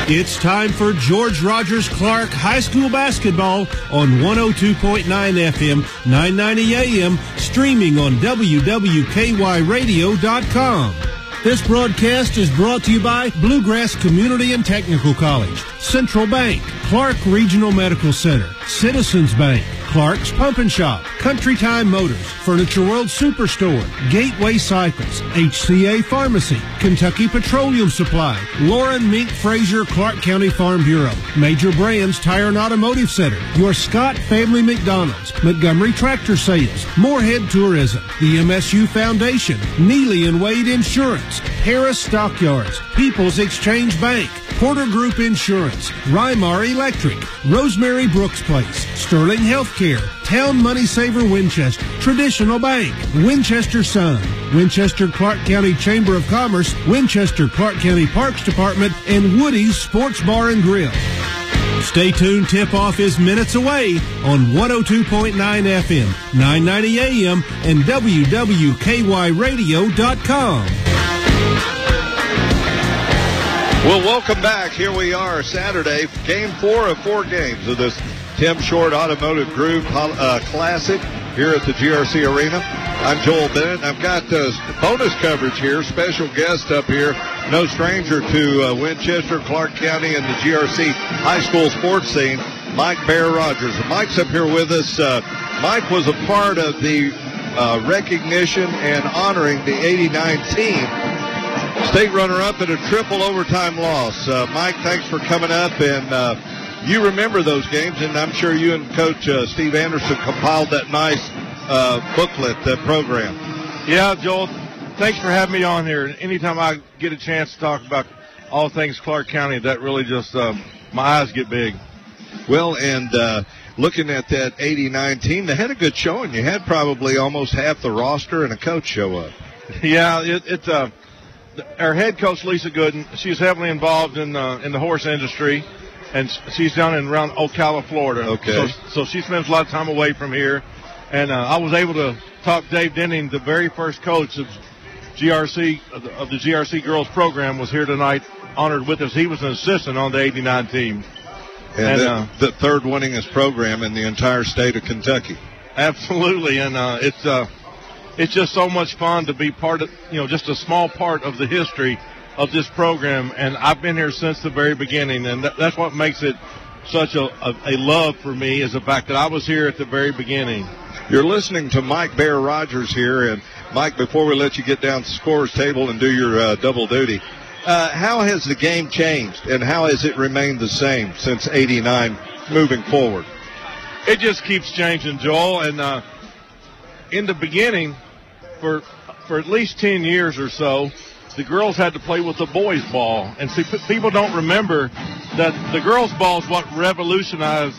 It's time for George Rogers Clark High School basketball on 102.9 FM, 990 AM, streaming on WWKYradio.com. This broadcast is brought to you by Bluegrass Community and Technical College, Central Bank, Clark Regional Medical Center, Citizens Bank, Clark's Pump and Shop, Country Time Motors, Furniture World Superstore, Gateway Cycles, HCA Pharmacy, Kentucky Petroleum Supply, Lauren Mink Fraser Clark County Farm Bureau, Major Brands Tire and Automotive Center, your Scott Family McDonald's, Montgomery Tractor Sales, Moorhead Tourism, the MSU Foundation, Neely and Wade Insurance, Harris Stockyards, People's Exchange Bank, Porter Group Insurance, Rymar Electric, Rosemary Brooks Place, Sterling Healthcare, Town Money Saver Winchester, Traditional Bank, Winchester Sun, Winchester Clark County Chamber of Commerce, Winchester Clark County Parks Department, and Woody's Sports Bar and Grill. Stay tuned, tip-off is minutes away on 102.9 FM, 990 AM, and WWKYradio.com. Well, welcome back. Here we are, Saturday, game 4 of 4 games of this Tim Short Automotive Group Classic here at the GRC Arena. I'm Joel Bennett. I've got bonus coverage here, special guest up here, no stranger to Winchester, Clark County, and the GRC high school sports scene, Mike Bear Rogers. Mike's up here with us. Mike was a part of the recognition and honoring the 89 team. State runner-up in a triple overtime loss. Mike, thanks for coming up. And you remember those games, and I'm sure you and Coach Steve Anderson compiled that nice booklet, that program. Yeah, Joel, thanks for having me on here. Anytime I get a chance to talk about all things Clark County, that really just, my eyes get big. Well, and looking at that 89 team, they had a good showing. You had probably almost half the roster and a coach show up. Yeah, it's our head coach, Lisa Gooden, she's heavily involved in the horse industry, and she's down in around Ocala, Florida. Okay. So she spends a lot of time away from here. And I was able to talk Dave Denning, the very first coach of GRC of the GRC girls program, was here tonight, honored with us. He was an assistant on the 89 team. And the third winningest program in the entire state of Kentucky. Absolutely, and it's just so much fun to be part of, just a small part of the history of this program. And I've been here since the very beginning, and that's what makes it such a love for me, is the fact that I was here at the very beginning. You're listening to Mike Bear Rogers here. And, Mike, before we let you get down to the scorer's table and do your double duty, how has the game changed, and how has it remained the same since 89 moving forward? It just keeps changing, Joel. And in the beginning, for at least 10 years or so, the girls had to play with the boys' ball. And see, people don't remember that the girls' ball is what revolutionized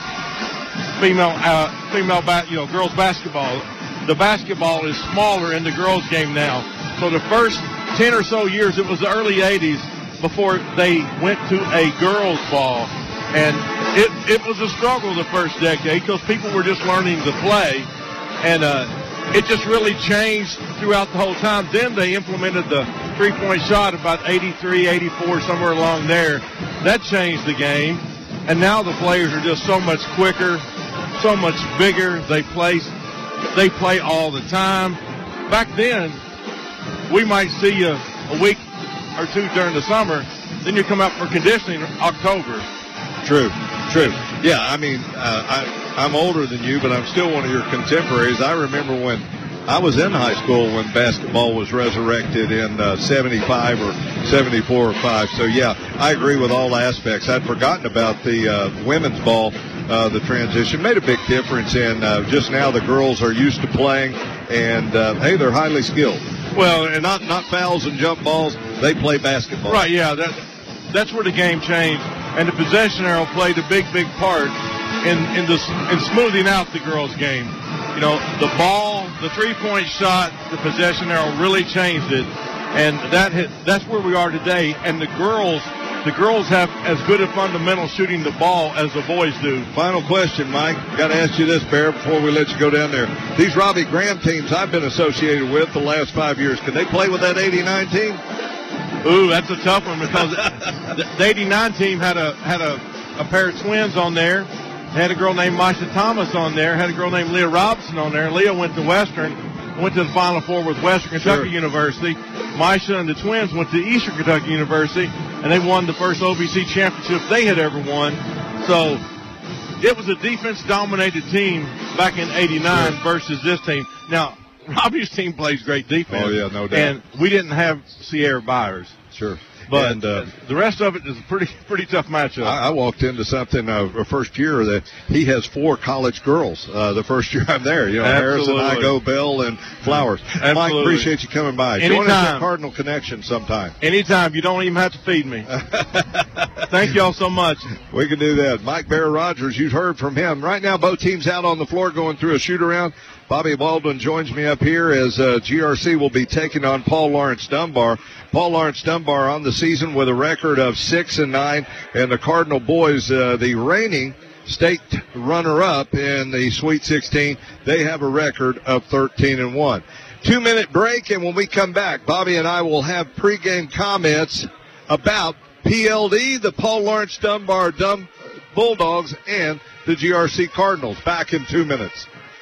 girls' basketball. The basketball is smaller in the girls' game now. So the first 10 or so years, it was the early 80s before they went to a girls' ball. And it was a struggle the first decade because people were just learning to play. And it just really changed throughout the whole time. Then they implemented the three-point shot about 83, 84, somewhere along there. That changed the game. And now the players are just so much quicker, so much bigger. They play all the time. Back then, we might see you a week or two during the summer. Then you come out for conditioning in October. True. Yeah, I mean, I'm older than you, but I'm still one of your contemporaries. I remember when I was in high school when basketball was resurrected in 75 or 74 or 5. So, yeah, I agree with all aspects. I'd forgotten about the women's ball. The transition made a big difference in just now the girls are used to playing, and, hey, they're highly skilled. Well, and not fouls and jump balls. They play basketball. Right, yeah, that's where the game changed. And the possession arrow played a big part in smoothing out the girls' game. The ball, the three-point shot, the possession arrow really changed it. And that's where we are today. And the girls have as good a fundamental shooting the ball as the boys do. Final question, Mike. Got to ask you this, Bear, before we let you go down there. These Robbie Graham teams I've been associated with the last 5 years, can they play with that 89 team? Ooh, that's a tough one because the 89 team had a pair of twins on there. Had a girl named Maisha Thomas on there. Had a girl named Leah Robinson on there. Leah went to Western, went to the Final Four with Western Kentucky University. Maisha and the twins went to Eastern Kentucky University, and they won the first OVC championship they had ever won. So it was a defense-dominated team back in '89 versus this team. Now, Robbie's team plays great defense. Oh, yeah, no doubt. And we didn't have Sierra Byers. Sure. But and, the rest of it is a pretty tough matchup. I walked into something first year that he has 4 college girls. The first year I'm there, Harrison, Igo, Bell, and Flowers. Absolutely. Mike, appreciate you coming by. Anytime. Join us at Cardinal Connection sometime. Anytime. You don't even have to feed me. Thank y'all so much. We can do that. Mike Bear Rogers, you've heard from him. Right now, both teams out on the floor going through a shoot-around. Bobby Baldwin joins me up here as GRC will be taking on Paul Lawrence Dunbar. Paul Lawrence Dunbar on the season with a record of 6-9, and the Cardinal boys, the reigning state runner-up in the Sweet 16, they have a record of 13-1. 2-minute break, and when we come back, Bobby and I will have pregame comments about PLD, the Paul Lawrence Dunbar Bulldogs, and the GRC Cardinals. Back in 2 minutes.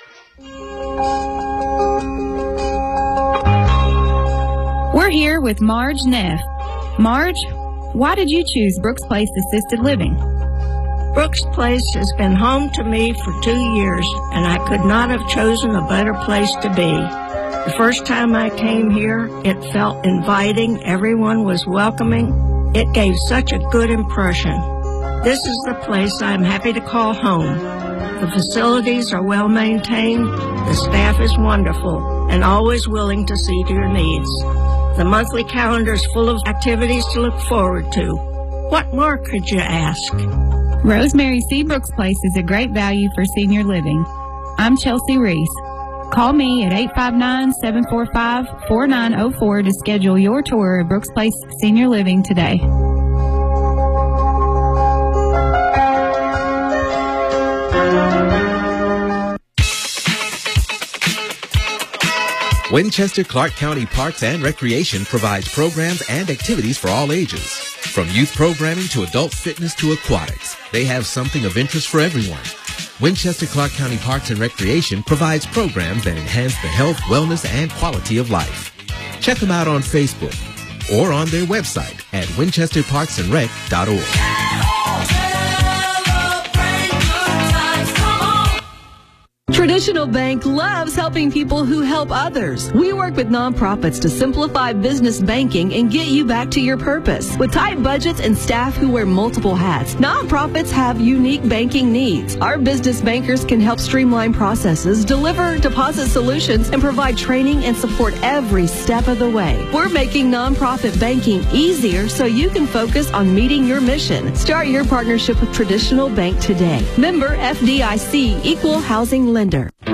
We're here with Marge Neff. Marge, why did you choose Brooks Place Assisted Living? Brooks Place has been home to me for 2 years, and I could not have chosen a better place to be. The first time I came here, it felt inviting. Everyone was welcoming. It gave such a good impression. This is the place I'm happy to call home. The facilities are well maintained, the staff is wonderful, and always willing to see to your needs. The monthly calendar is full of activities to look forward to. What more could you ask? Rosemary C. Brooks Place is a great value for senior living. I'm Chelsea Reese. Call me at 859-745-4904 to schedule your tour of Brooks Place Senior Living today. Winchester Clark County Parks and Recreation provides programs and activities for all ages. From youth programming to adult fitness to aquatics, they have something of interest for everyone. Winchester Clark County Parks and Recreation provides programs that enhance the health, wellness, and quality of life. Check them out on Facebook or on their website at winchesterparksandrec.org. Traditional Bank loves helping people who help others. We work with nonprofits to simplify business banking and get you back to your purpose. With tight budgets and staff who wear multiple hats, nonprofits have unique banking needs. Our business bankers can help streamline processes, deliver deposit solutions, and provide training and support every step of the way. We're making nonprofit banking easier so you can focus on meeting your mission. Start your partnership with Traditional Bank today. Member FDIC, Equal Housing Lender.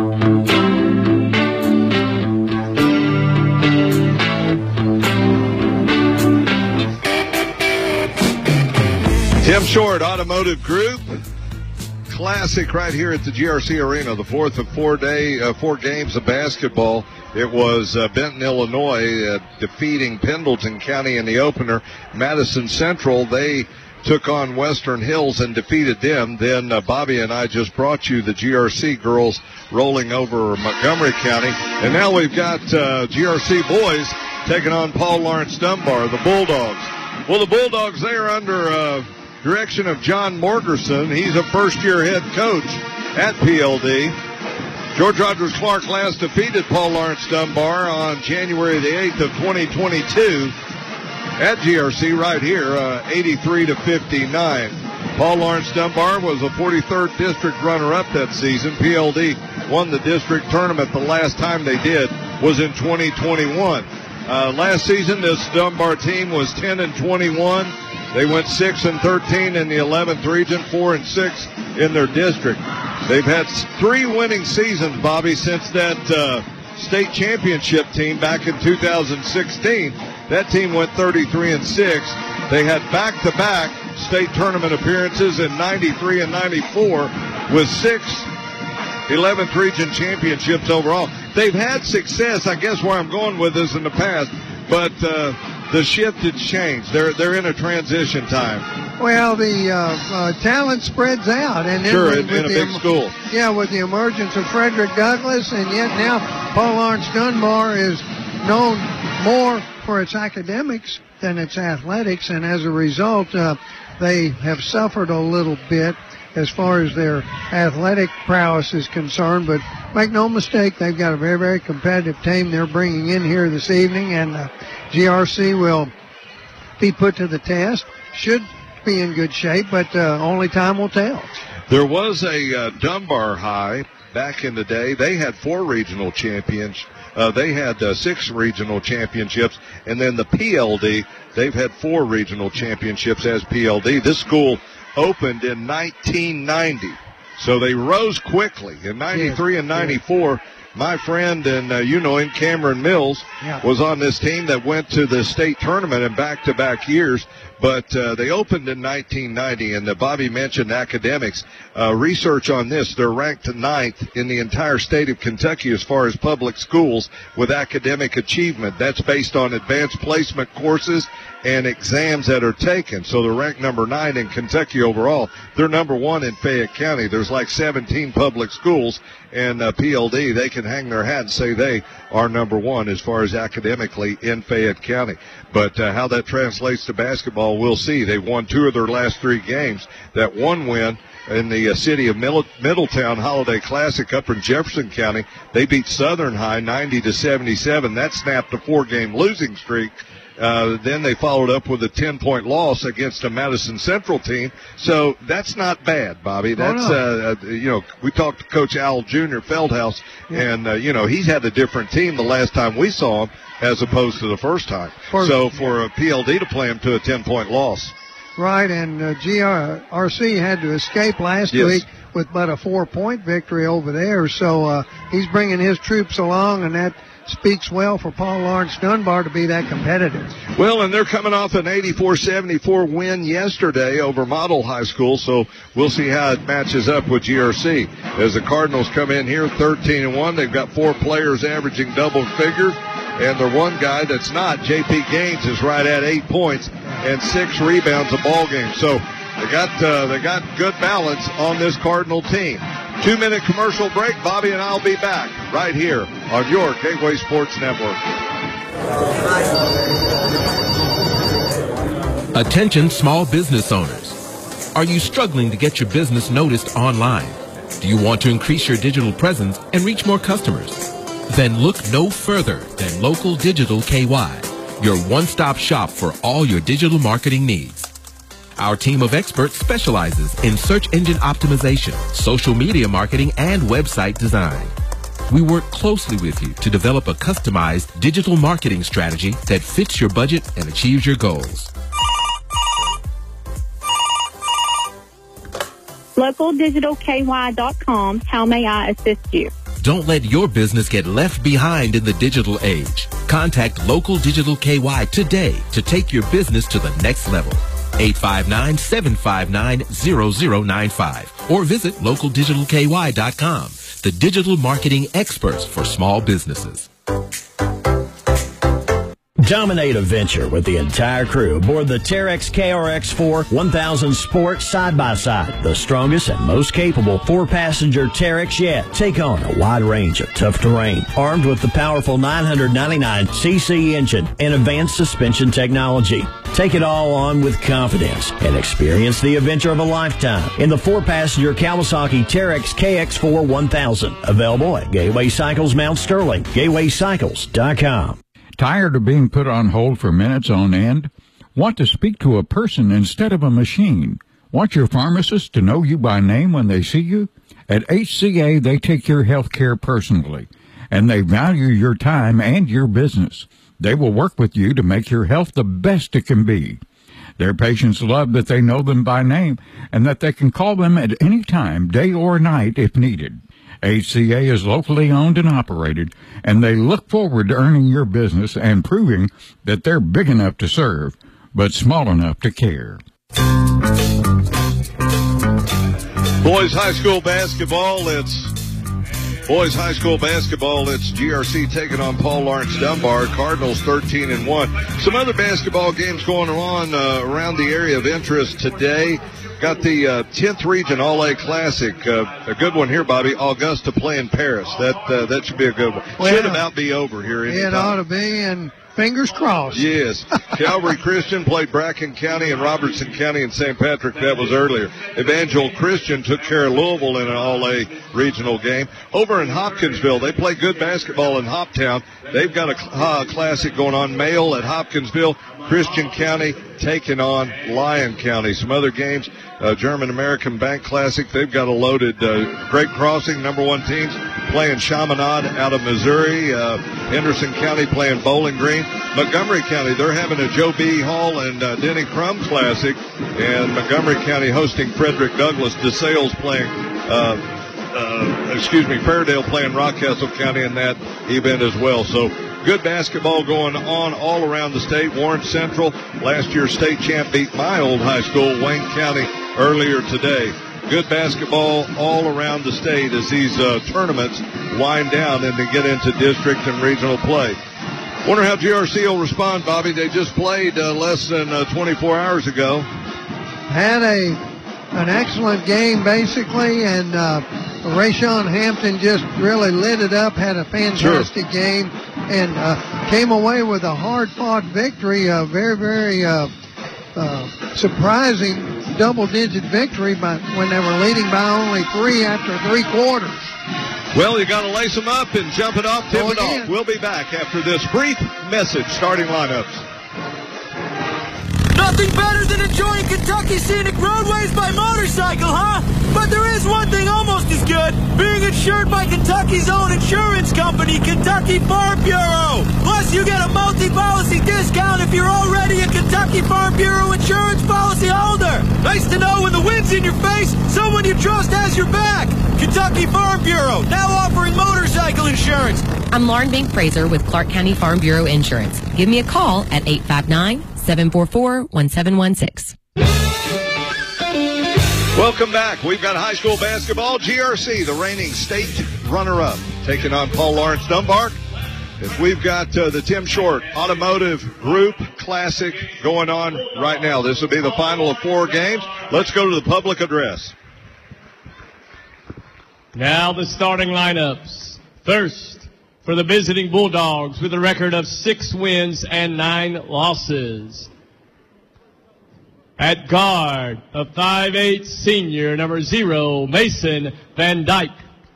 Tim Short Automotive Group. Classic right here at the GRC Arena, the fourth of 4 games of basketball. It was Benton, Illinois, defeating Pendleton County in the opener. Madison Central, they took on Western Hills and defeated them. Then Bobby and I just brought you the GRC girls rolling over Montgomery County. And now we've got GRC boys taking on Paul Lawrence Dunbar, the Bulldogs. Well, the Bulldogs, they are under direction of John Morgerson. He's a first-year head coach at PLD. George Rogers Clark last defeated Paul Lawrence Dunbar on January the 8th of 2022. At GRC right here, 83-59. Paul Lawrence Dunbar was a 43rd district runner-up that season. PLD won the district tournament. The last time they did was in 2021. Last season, this Dunbar team was 10-21. They went 6-13 in the 11th region, 4-6 in their district. They've had 3 winning seasons, Bobby, since that state championship team back in 2016. That team went 33-6. They had back-to-back state tournament appearances in 93 and 94 with 6 11th region championships overall. They've had success, I guess where I'm going with this in the past, but the shift has changed. They're in a transition time. Well, the talent spreads out, and then sure, in a big school. Yeah, with the emergence of Frederick Douglass, and yet now Paul Laurence Dunbar is known more for its academics than its athletics, and as a result, they have suffered a little bit as far as their athletic prowess is concerned. But make no mistake, they've got a very, very competitive team they're bringing in here this evening, and GRC will be put to the test. Should be in good shape, but only time will tell. There was a Dunbar High back in the day. They had 4 regional champions. They had 6 regional championships, and then the PLD, they've had 4 regional championships as PLD. This school opened in 1990, so they rose quickly. In 93 and 94, my friend, and you know him, Cameron Mills, was on this team that went to the state tournament in back-to-back years. But they opened in 1990, and Bobby mentioned academics. Research on this, they're ranked 9th in the entire state of Kentucky as far as public schools with academic achievement. That's based on advanced placement courses and exams that are taken. So they're ranked number 9 in Kentucky overall. They're number 1 in Fayette County. There's like 17 public schools, and PLD, they can hang their hat and say they are number 1 as far as academically in Fayette County. But how that translates to basketball, we'll see. They've won 2 of their last 3 games. That one win in the city of Middletown Holiday Classic up in Jefferson County, they beat Southern High 90-77. That snapped a 4-game losing streak. Then they followed up with a 10-point loss against a Madison Central team. So that's not bad, Bobby. That's, we talked to Coach Al Jr. Feldhouse, and, he's had a different team the last time we saw him as opposed to the first time. So for a PLD to play him to a 10-point loss. Right, and GRC had to escape last week with but a 4-point victory over there. So he's bringing his troops along, and that speaks well for Paul Laurence Dunbar to be that competitive. Well, and they're coming off an 84-74 win yesterday over Model High School, so we'll see how it matches up with GRC. As the Cardinals come in here 13-1, they've got 4 players averaging double figures, and their one guy that's not, J.P. Gaines, is right at 8 points and 6 rebounds a ball game. So they got good balance on this Cardinal team. 2-minute commercial break. Bobby and I'll be back right here on your Gateway Sports Network. Attention small business owners. Are you struggling to get your business noticed online? Do you want to increase your digital presence and reach more customers? Then look no further than Local Digital KY, your one-stop shop for all your digital marketing needs. Our team of experts specializes in search engine optimization, social media marketing, and website design. We work closely with you to develop a customized digital marketing strategy that fits your budget and achieves your goals. LocalDigitalKY.com. How may I assist you? Don't let your business get left behind in the digital age. Contact Local Digital KY today to take your business to the next level. 859-759-0095 or visit localdigitalky.com, the digital marketing experts for small businesses. Dominate a venture with the entire crew aboard the Terex KRX4 1000 Sport side-by-side, the strongest and most capable 4-passenger Terex yet. Take on a wide range of tough terrain, armed with the powerful 999cc engine and advanced suspension technology. Take it all on with confidence and experience the adventure of a lifetime in the 4-passenger Kawasaki Terex KX4 1000. Available at Gateway Cycles Mount Sterling, gatewaycycles.com. Tired of being put on hold for minutes on end? Want to speak to a person instead of a machine? Want your pharmacist to know you by name when they see you? At HCA, they take your health care personally, and they value your time and your business. They will work with you to make your health the best it can be. Their patients love that they know them by name and that they can call them at any time, day or night, if needed. HCA is locally owned and operated, and they look forward to earning your business and proving that they're big enough to serve, but small enough to care. Boys high school basketball, it's Boys high school basketball, it's GRC taking on Paul Lawrence Dunbar. Cardinals 13-1. Some other basketball games going on around the area of interest today. Got the 10th Region All-A Classic. A good one here, Bobby. Augusta playing Paris. That should be a good one. Well, should about be over here. It ought to be, and fingers crossed. Yes. Calvary Christian played Bracken County and Robertson County and St. Patrick. That was earlier. Evangel Christian took care of Louisville in an All-A regional game. Over in Hopkinsville, they play good basketball in Hoptown. They've got a classic going on. Male at Hopkinsville. Christian County taking on Lyon County. Some other games, German American Bank Classic. They've got a loaded Great Crossing, #1 teams, playing Chaminade out of Missouri. Henderson County playing Bowling Green. Montgomery County, they're having a Joe B. Hall and Denny Crum Classic. And Montgomery County hosting Frederick Douglass. DeSales playing Fairdale playing Rockcastle County in that event as well. So good basketball going on all around the state. Warren Central, last year's state champ, beat my old high school, Wayne County, earlier today. Good basketball all around the state as these tournaments wind down and they get into district and regional play. Wonder how GRC will respond, Bobby. They just played less than 24 hours ago. Had an excellent game, basically, and Rayshawn Hampton just really lit it up, had a fantastic game, and came away with a hard-fought victory, a very, very surprising double-digit victory when they were leading by only 3 after 3 quarters. Well, you got to lace them up and jump it off, tip it off. We'll be back after this brief message. Starting lineups. Nothing better than enjoying Kentucky scenic roadways by motorcycle, huh? But there is one thing almost as good, being insured by Kentucky's own insurance company, Kentucky Farm Bureau. Plus, you get a multi-policy discount if you're already a Kentucky Farm Bureau insurance policy holder. Nice to know when the wind's in your face, someone you trust has your back. Kentucky Farm Bureau, now offering motorcycle insurance. I'm Lauren Bink-Fraser with Clark County Farm Bureau Insurance. Give me a call at 859-744-1716. Welcome back. We've got high school basketball. GRC, the reigning state runner-up, taking on Paul Lawrence Dunbar. As we've got the Tim Short Automotive Group Classic going on right now. This will be the final of 4 games. Let's go to the public address. Now the starting lineups. First, for the visiting Bulldogs with a record of 6 wins and 9 losses. At guard, a 5'8" senior, number 0, Mason Van Dyke.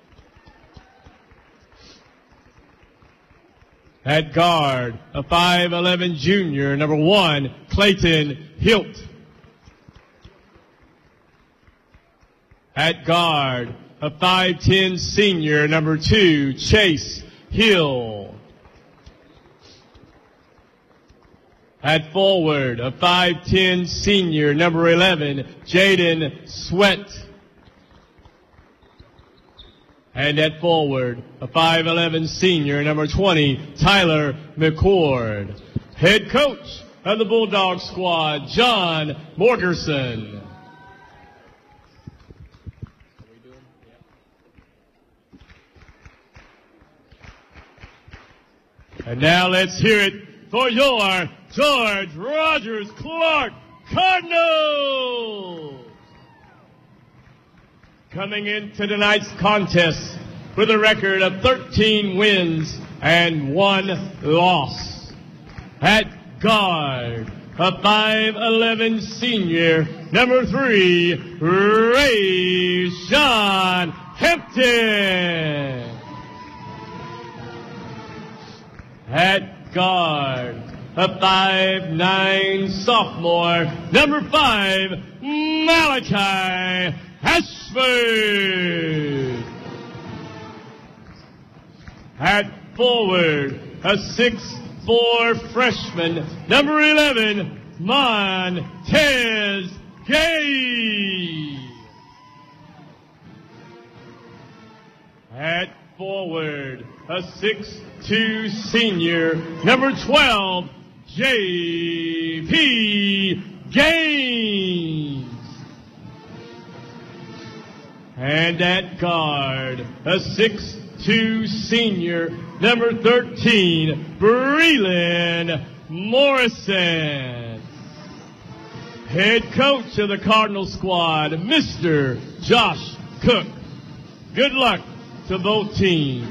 At guard, a 5'11" junior, number 1, Clayton Hilt. At guard, a 5'10" senior, number 2, Chase Hill. At forward, a 5'10" senior, number 11, Jaden Sweat. And at forward, a 5'11" senior, number 20, Tyler McCord. Head coach of the Bulldog squad, John Morgerson. And now let's hear it for your George Rogers Clark Cardinals. Coming into tonight's contest with a record of 13 wins and 1 loss. At guard, a 5'11" senior, number 3, Rayshawn Hampton. At guard, a 5'9" sophomore, number 5, Malachi Ashford. At forward, a 6'4" freshman, number 11, Montez Gay. At forward, a 6'2" senior, number 12, J.P. Gaines. And at guard, a 6'2" to senior number 13, Breland Morrison. Head coach of the Cardinal squad, Mr. Josh Cook. Good luck to both teams.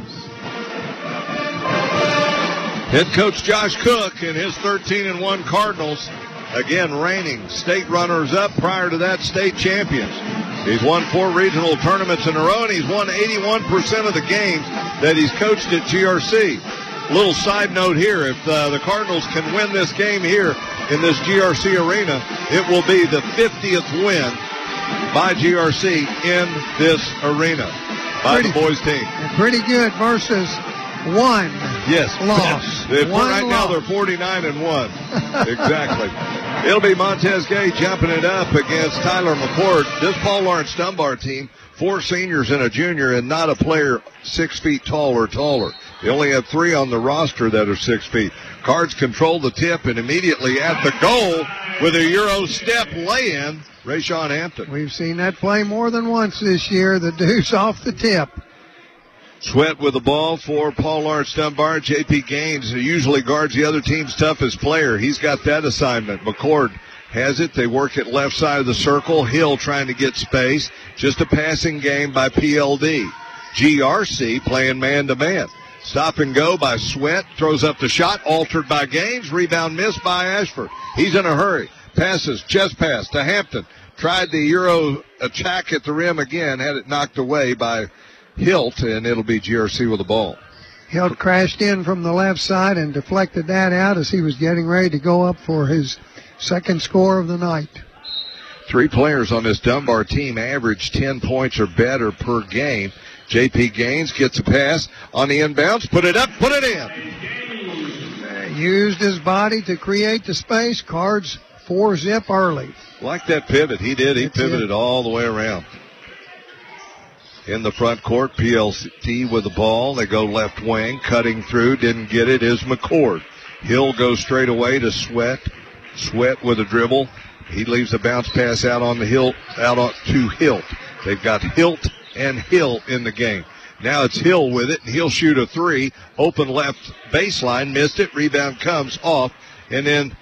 Head coach Josh Cook and his 13-1 Cardinals, again reigning state runners-up, prior to that state champions. He's won 4 regional tournaments in a row, and he's won 81% of the games that he's coached at GRC. Little side note here, if the Cardinals can win this game here in this GRC arena, it will be the 50th win by GRC in this arena by the boys team. Pretty good versus one loss. Now they're 49-1. Exactly. It'll be Montez Gay jumping it up against Tyler McCord. This Paul Lawrence Dunbar team, 4 seniors and a junior, and not a player 6 feet tall or taller. They only have 3 on the roster that are 6 feet. Cards control the tip, and immediately at the goal with a Euro step lay-in, Rayshawn Hampton. We've seen that play more than once this year, the deuce off the tip. Sweat with the ball for Paul Lawrence Dunbar. J.P. Gaines usually guards the other team's toughest player. He's got that assignment. McCord has it. They work at left side of the circle. Hill trying to get space. Just a passing game by PLD. GRC playing man-to-man. Stop and go by Sweat. Throws up the shot. Altered by Gaines. Rebound missed by Ashford. He's in a hurry. Passes. Chest pass to Hampton. Tried the Euro attack at the rim again. Had it knocked away by Hilt, and it'll be GRC with the ball. Hilt crashed in from the left side and deflected that out as he was getting ready to go up for his second score of the night. 3 players on this Dunbar team average 10 points or better per game. J.P. Gaines gets a pass on the inbounds. Put it up, put it in. Used his body to create the space. Cards 4-zip early. Like that pivot. He did. He pivoted all the way around. In the front court, PLC with the ball. They go left wing, cutting through, didn't get it, is McCord. Hill goes straight away to Sweat. Sweat with a dribble. He leaves a bounce pass out on the Hilt, to Hilt. They've got Hilt and Hill in the game. Now it's Hill with it, and he'll shoot a 3. Open left baseline, missed it. Rebound comes off, and then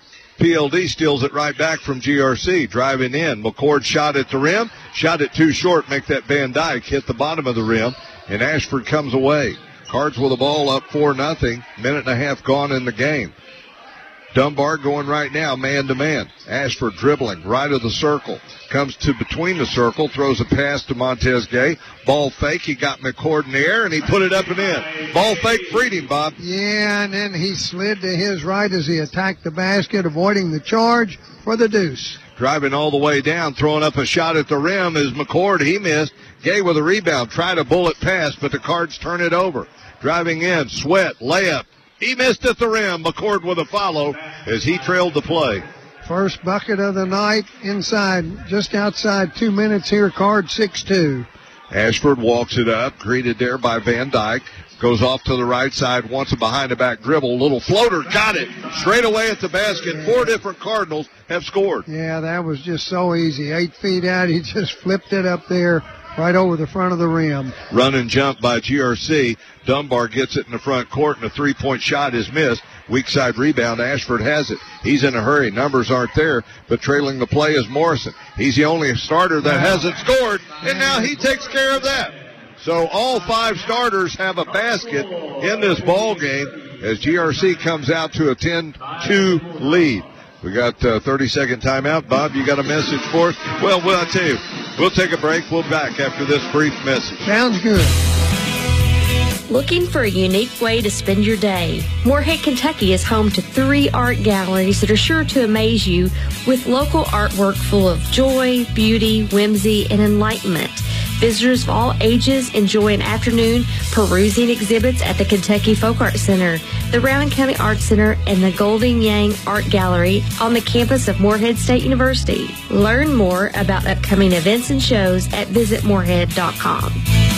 PLD steals it right back from GRC. Driving in. McCord shot at the rim. Shot it too short. Make that Van Dyke hit the bottom of the rim. And Ashford comes away. Cards with the ball up 4-0. Minute and a half gone in the game. Dunbar going right now, man-to-man. Ashford dribbling right of the circle. Comes to between the circle. Throws a pass to Montez Gay. Ball fake. He got McCord in the air, and he put it up and in. Ball fake freed him, Bob. Yeah, and then he slid to his right as he attacked the basket, avoiding the charge for the deuce. Driving all the way down, throwing up a shot at the rim is McCord. He missed. Gay with a rebound. Tried a bullet pass, but the Cards turn it over. Driving in. Sweat. Layup. He missed at the rim. McCord with a follow as he trailed the play. First bucket of the night inside, just outside 2 minutes here, Card 6-2. Ashford walks it up, greeted there by Van Dyke. Goes off to the right side, wants a behind-the-back dribble. Little floater, got it. Straight away at the basket. 4 different Cardinals have scored. Yeah, that was just so easy. 8 feet out, he just flipped it up there right over the front of the rim. Run and jump by GRC. Dunbar gets it in the front court, and a 3-point shot is missed. Weak side rebound. Ashford has it. He's in a hurry. Numbers aren't there, but trailing the play is Morrison. He's the only starter that hasn't scored, and now he takes care of that. So all 5 starters have a basket in this ball game as GRC comes out to a 10-2 lead. We got a 30-second timeout. Bob, you got a message for us? Well, I'll tell you, we'll take a break. We'll be back after this brief message. Sounds good. Looking for a unique way to spend your day? Moorhead, Kentucky is home to 3 art galleries that are sure to amaze you with local artwork full of joy, beauty, whimsy, and enlightenment. Visitors of all ages enjoy an afternoon perusing exhibits at the Kentucky Folk Art Center, the Rowan County Art Center, and the Golden Yang Art Gallery on the campus of Moorhead State University. Learn more about upcoming events and shows at visitmoorhead.com.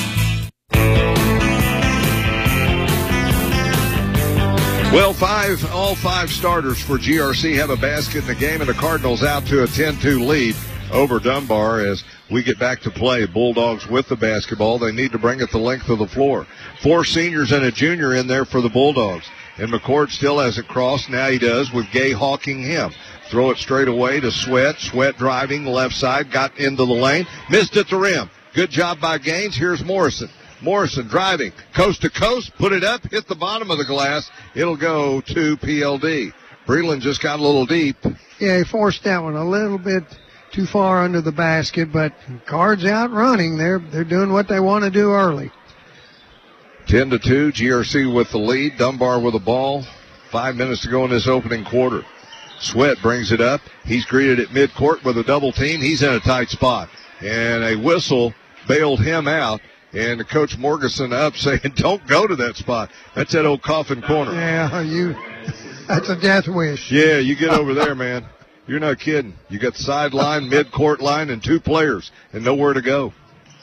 Well, all five starters for GRC have a basket in the game, and the Cardinals out to a 10-2 lead. over Dunbar as we get back to play. Bulldogs with the basketball. They need to bring it the length of the floor. 4 seniors and a junior in there for the Bulldogs. And McCord still hasn't crossed. Now he does with Gay hawking him. Throw it straight away to Sweat. Sweat driving left side. Got into the lane. Missed at the rim. Good job by Gaines. Here's Morrison. Morrison driving coast to coast. Put it up. Hit the bottom of the glass. It'll go to PLD. Breland just got a little deep. Yeah, he forced that one a little bit too far under the basket, but Cards out running. They're doing what they want to do early. 10-2, GRC with the lead. Dunbar with the ball. 5 minutes to go in this opening quarter. Sweat brings it up. He's greeted at midcourt with a double team. He's in a tight spot. And a whistle bailed him out. And Coach Morganson up saying, don't go to that spot. That's that old coffin corner. Yeah, that's a death wish. Yeah, you get over there, man. You're not kidding. You got the sideline, mid-court line, and 2 players, and nowhere to go.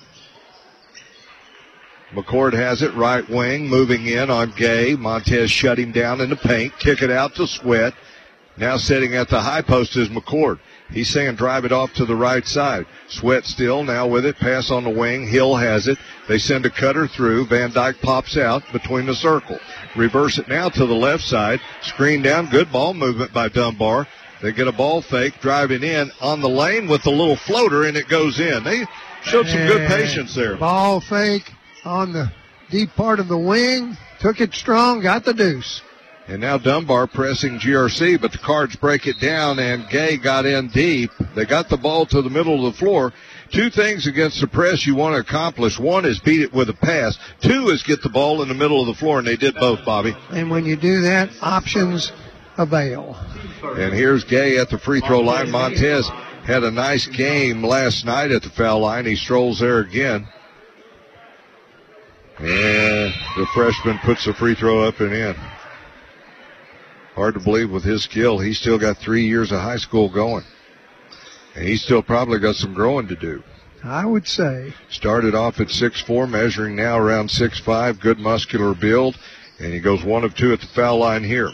McCord has it, right wing, moving in on Gay. Montez shut him down in the paint. Kick it out to Sweat. Now sitting at the high post is McCord. He's saying drive it off to the right side. Sweat still now with it. Pass on the wing. Hill has it. They send a cutter through. Van Dyke pops out between the circle. Reverse it now to the left side. Screen down. Good ball movement by Dunbar. They get a ball fake. Driving in on the lane with the little floater, and it goes in. They showed some good patience there. Ball fake on the deep part of the wing. Took it strong. Got the deuce. And now Dunbar pressing GRC, but the Cards break it down, and Gay got in deep. They got the ball to the middle of the floor. 2 things against the press you want to accomplish. 1 is beat it with a pass. 2 is get the ball in the middle of the floor, and they did both, Bobby. And when you do that, options avail. And here's Gay at the free throw line. Montez had a nice game last night at the foul line. He strolls there again. And the freshman puts the free throw up and in. Hard to believe with his skill. He's still got 3 years of high school going. And he's still probably got some growing to do. I would say. Started off at 6'4", measuring now around 6'5", good muscular build. And he goes 1 of 2 at the foul line here.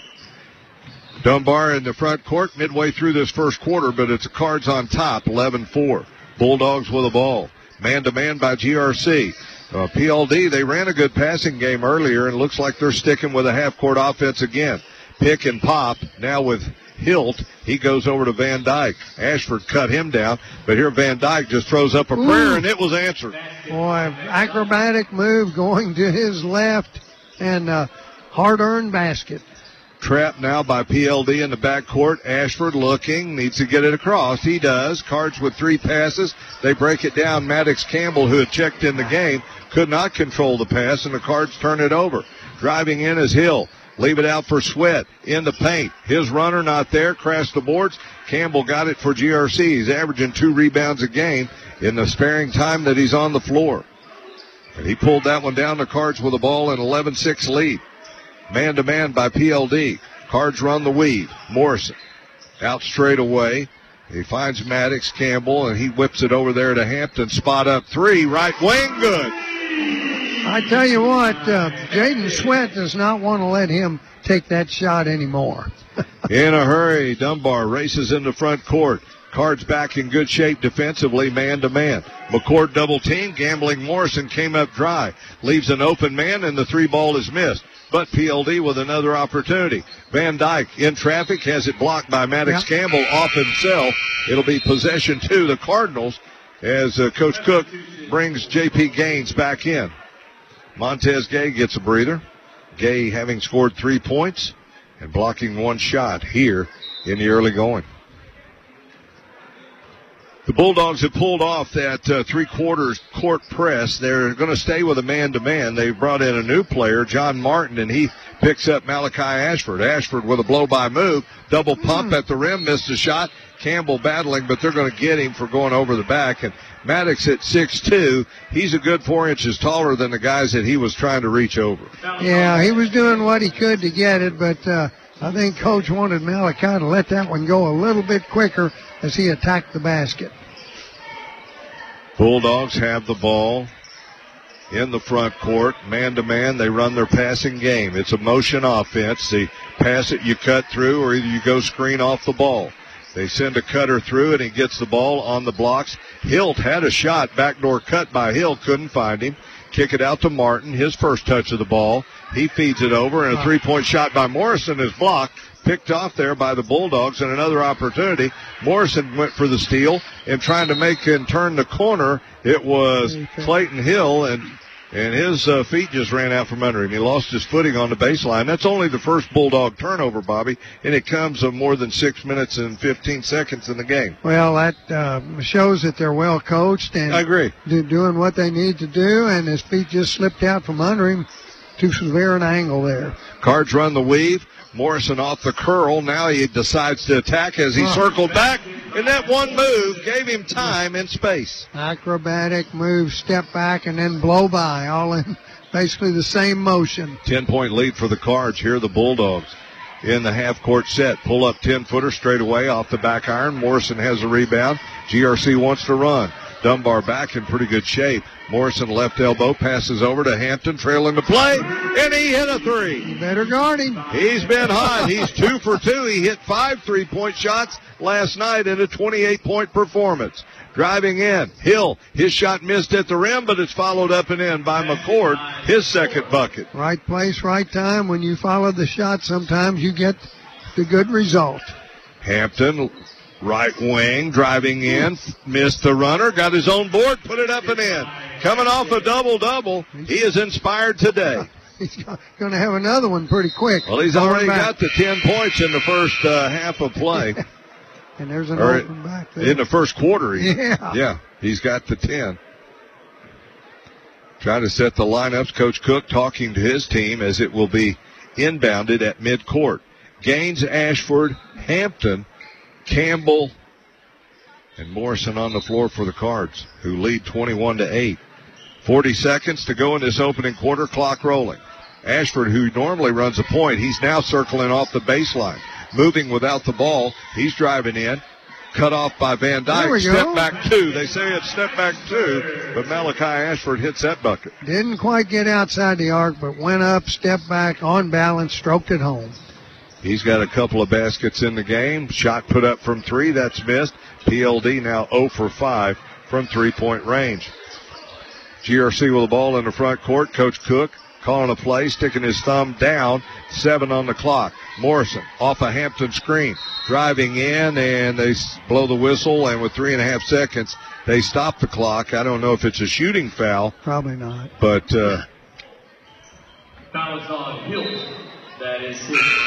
Dunbar in the front court midway through this first quarter, but it's the Cards on top, 11-4. Bulldogs with the ball. Man-to-man by GRC. PLD, they ran a good passing game earlier, and looks like they're sticking with a half-court offense again. Pick and pop, now with Hilt. He goes over to Van Dyke. Ashford cut him down, but here Van Dyke just throws up a prayer, and it was answered. Boy, acrobatic move going to his left, and hard-earned basket. Trapped now by PLD in the backcourt. Ashford looking, needs to get it across. He does. Cards with 3 passes. They break it down. Maddox Campbell, who had checked in the game, could not control the pass, and the Cards turn it over. Driving in is Hill. Leave it out for Sweat in the paint. His runner not there. Crashed the boards. Campbell got it for GRC. He's averaging 2 rebounds a game in the sparing time that he's on the floor. And he pulled that one down. The Cards with the ball in 11-6 lead. Man-to-man by PLD. Cards run the weave. Morrison out straight away. He finds Maddox Campbell, and he whips it over there to Hampton. Spot up 3. Right wing, good. I tell you what, Jaden Sweat does not want to let him take that shot anymore. In a hurry, Dunbar races into front court. Cards back in good shape defensively, man-to-man. McCord double team. Gambling Morrison came up dry. Leaves an open man, and the 3 ball is missed. But PLD with another opportunity. Van Dyke in traffic, has it blocked by Maddox Campbell off himself. It'll be possession to the Cardinals as Coach Cook brings J.P. Gaines back in. Montez Gay gets a breather. Gay having scored 3 points and blocking 1 shot here in the early going. The Bulldogs have pulled off that 3/4 court press. They're going to stay with a man-to-man. They've brought in a new player, John Martin, and he picks up Malachi Ashford. Ashford with a blow-by move. Double pump at the rim, missed a shot. Campbell battling, but they're going to get him for going over the back. And Maddox at 6'2", he's a good 4 inches taller than the guys that he was trying to reach over. Yeah, he was doing what he could to get it, but I think Coach wanted Malachi to let that one go a little bit quicker as he attacked the basket. Bulldogs have the ball in the front court. Man-to-man, they run their passing game. It's a motion offense. They pass it, you cut through, or either you go screen off the ball. They send a cutter through, and he gets the ball on the blocks. Hilt had a shot, backdoor cut by Hilt, couldn't find him. Kick it out to Martin, his first touch of the ball. He feeds it over, and a three-point shot by Morrison is blocked. Picked off there by the Bulldogs, and another opportunity. Morrison went for the steal, and trying to make and turn the corner, it was Clayton Hill, and his feet just ran out from under him. He lost his footing on the baseline. That's only the first Bulldog turnover, Bobby, and it comes of more than 6 minutes and 15 seconds in the game. Well, that shows that they're well coached and I agree. Doing what they need to do, and his feet just slipped out from under him. Too severe an angle there. Cards run the weave. Morrison off the curl. Now he decides to attack as he circled back. And that one move gave him time and space. Acrobatic move, step back, and then blow by. All in basically the same motion. 10-point lead for the Cards. Here are the Bulldogs in the half-court set. Pull up 10-footer straight away off the back iron. Morrison has a rebound. GRC wants to run. Dunbar back in pretty good shape. Morrison left elbow, passes over to Hampton, trailing the play, and he hit a three. You better guard him. He's been hot. He's 2 for 2. He hit 5 3-point shots last night in a 28-point performance. Driving in, Hill, his shot missed at the rim, but it's followed up and in by McCord, his second bucket. Right place, right time. When you follow the shot, sometimes you get the good result. Hampton, right wing, driving in, missed the runner, got his own board, put it up and in. Coming off a double-double, he is inspired today. He's going to have another one pretty quick. Well, he's already got the 10 points in the first half of play. And there's an open back there. In the first quarter. Yeah, he's got the 10. Trying to set the lineups. Coach Cook talking to his team as it will be inbounded at midcourt. Gaines, Ashford, Hampton, Campbell, and Morrison on the floor for the Cards, who lead 21-8. 40 seconds to go in this opening quarter, clock rolling. Ashford, who normally runs a point, he's now circling off the baseline. Moving without the ball, he's driving in. Cut off by Van Dyke. Step back two. They say it's step back two, but Malachi Ashford hits that bucket. Didn't quite get outside the arc, but went up, stepped back, on balance, stroked it home. He's got a couple of baskets in the game. Shot put up from three. That's missed. PLD now 0 for 5 from three-point range. GRC with the ball in the front court. Coach Cook calling a play, sticking his thumb down. 7 on the clock. Morrison off a Hampton screen. Driving in, and they blow the whistle, and with 3.5 seconds, they stop the clock. I don't know if it's a shooting foul. Probably not. But foul is on Hilt. That is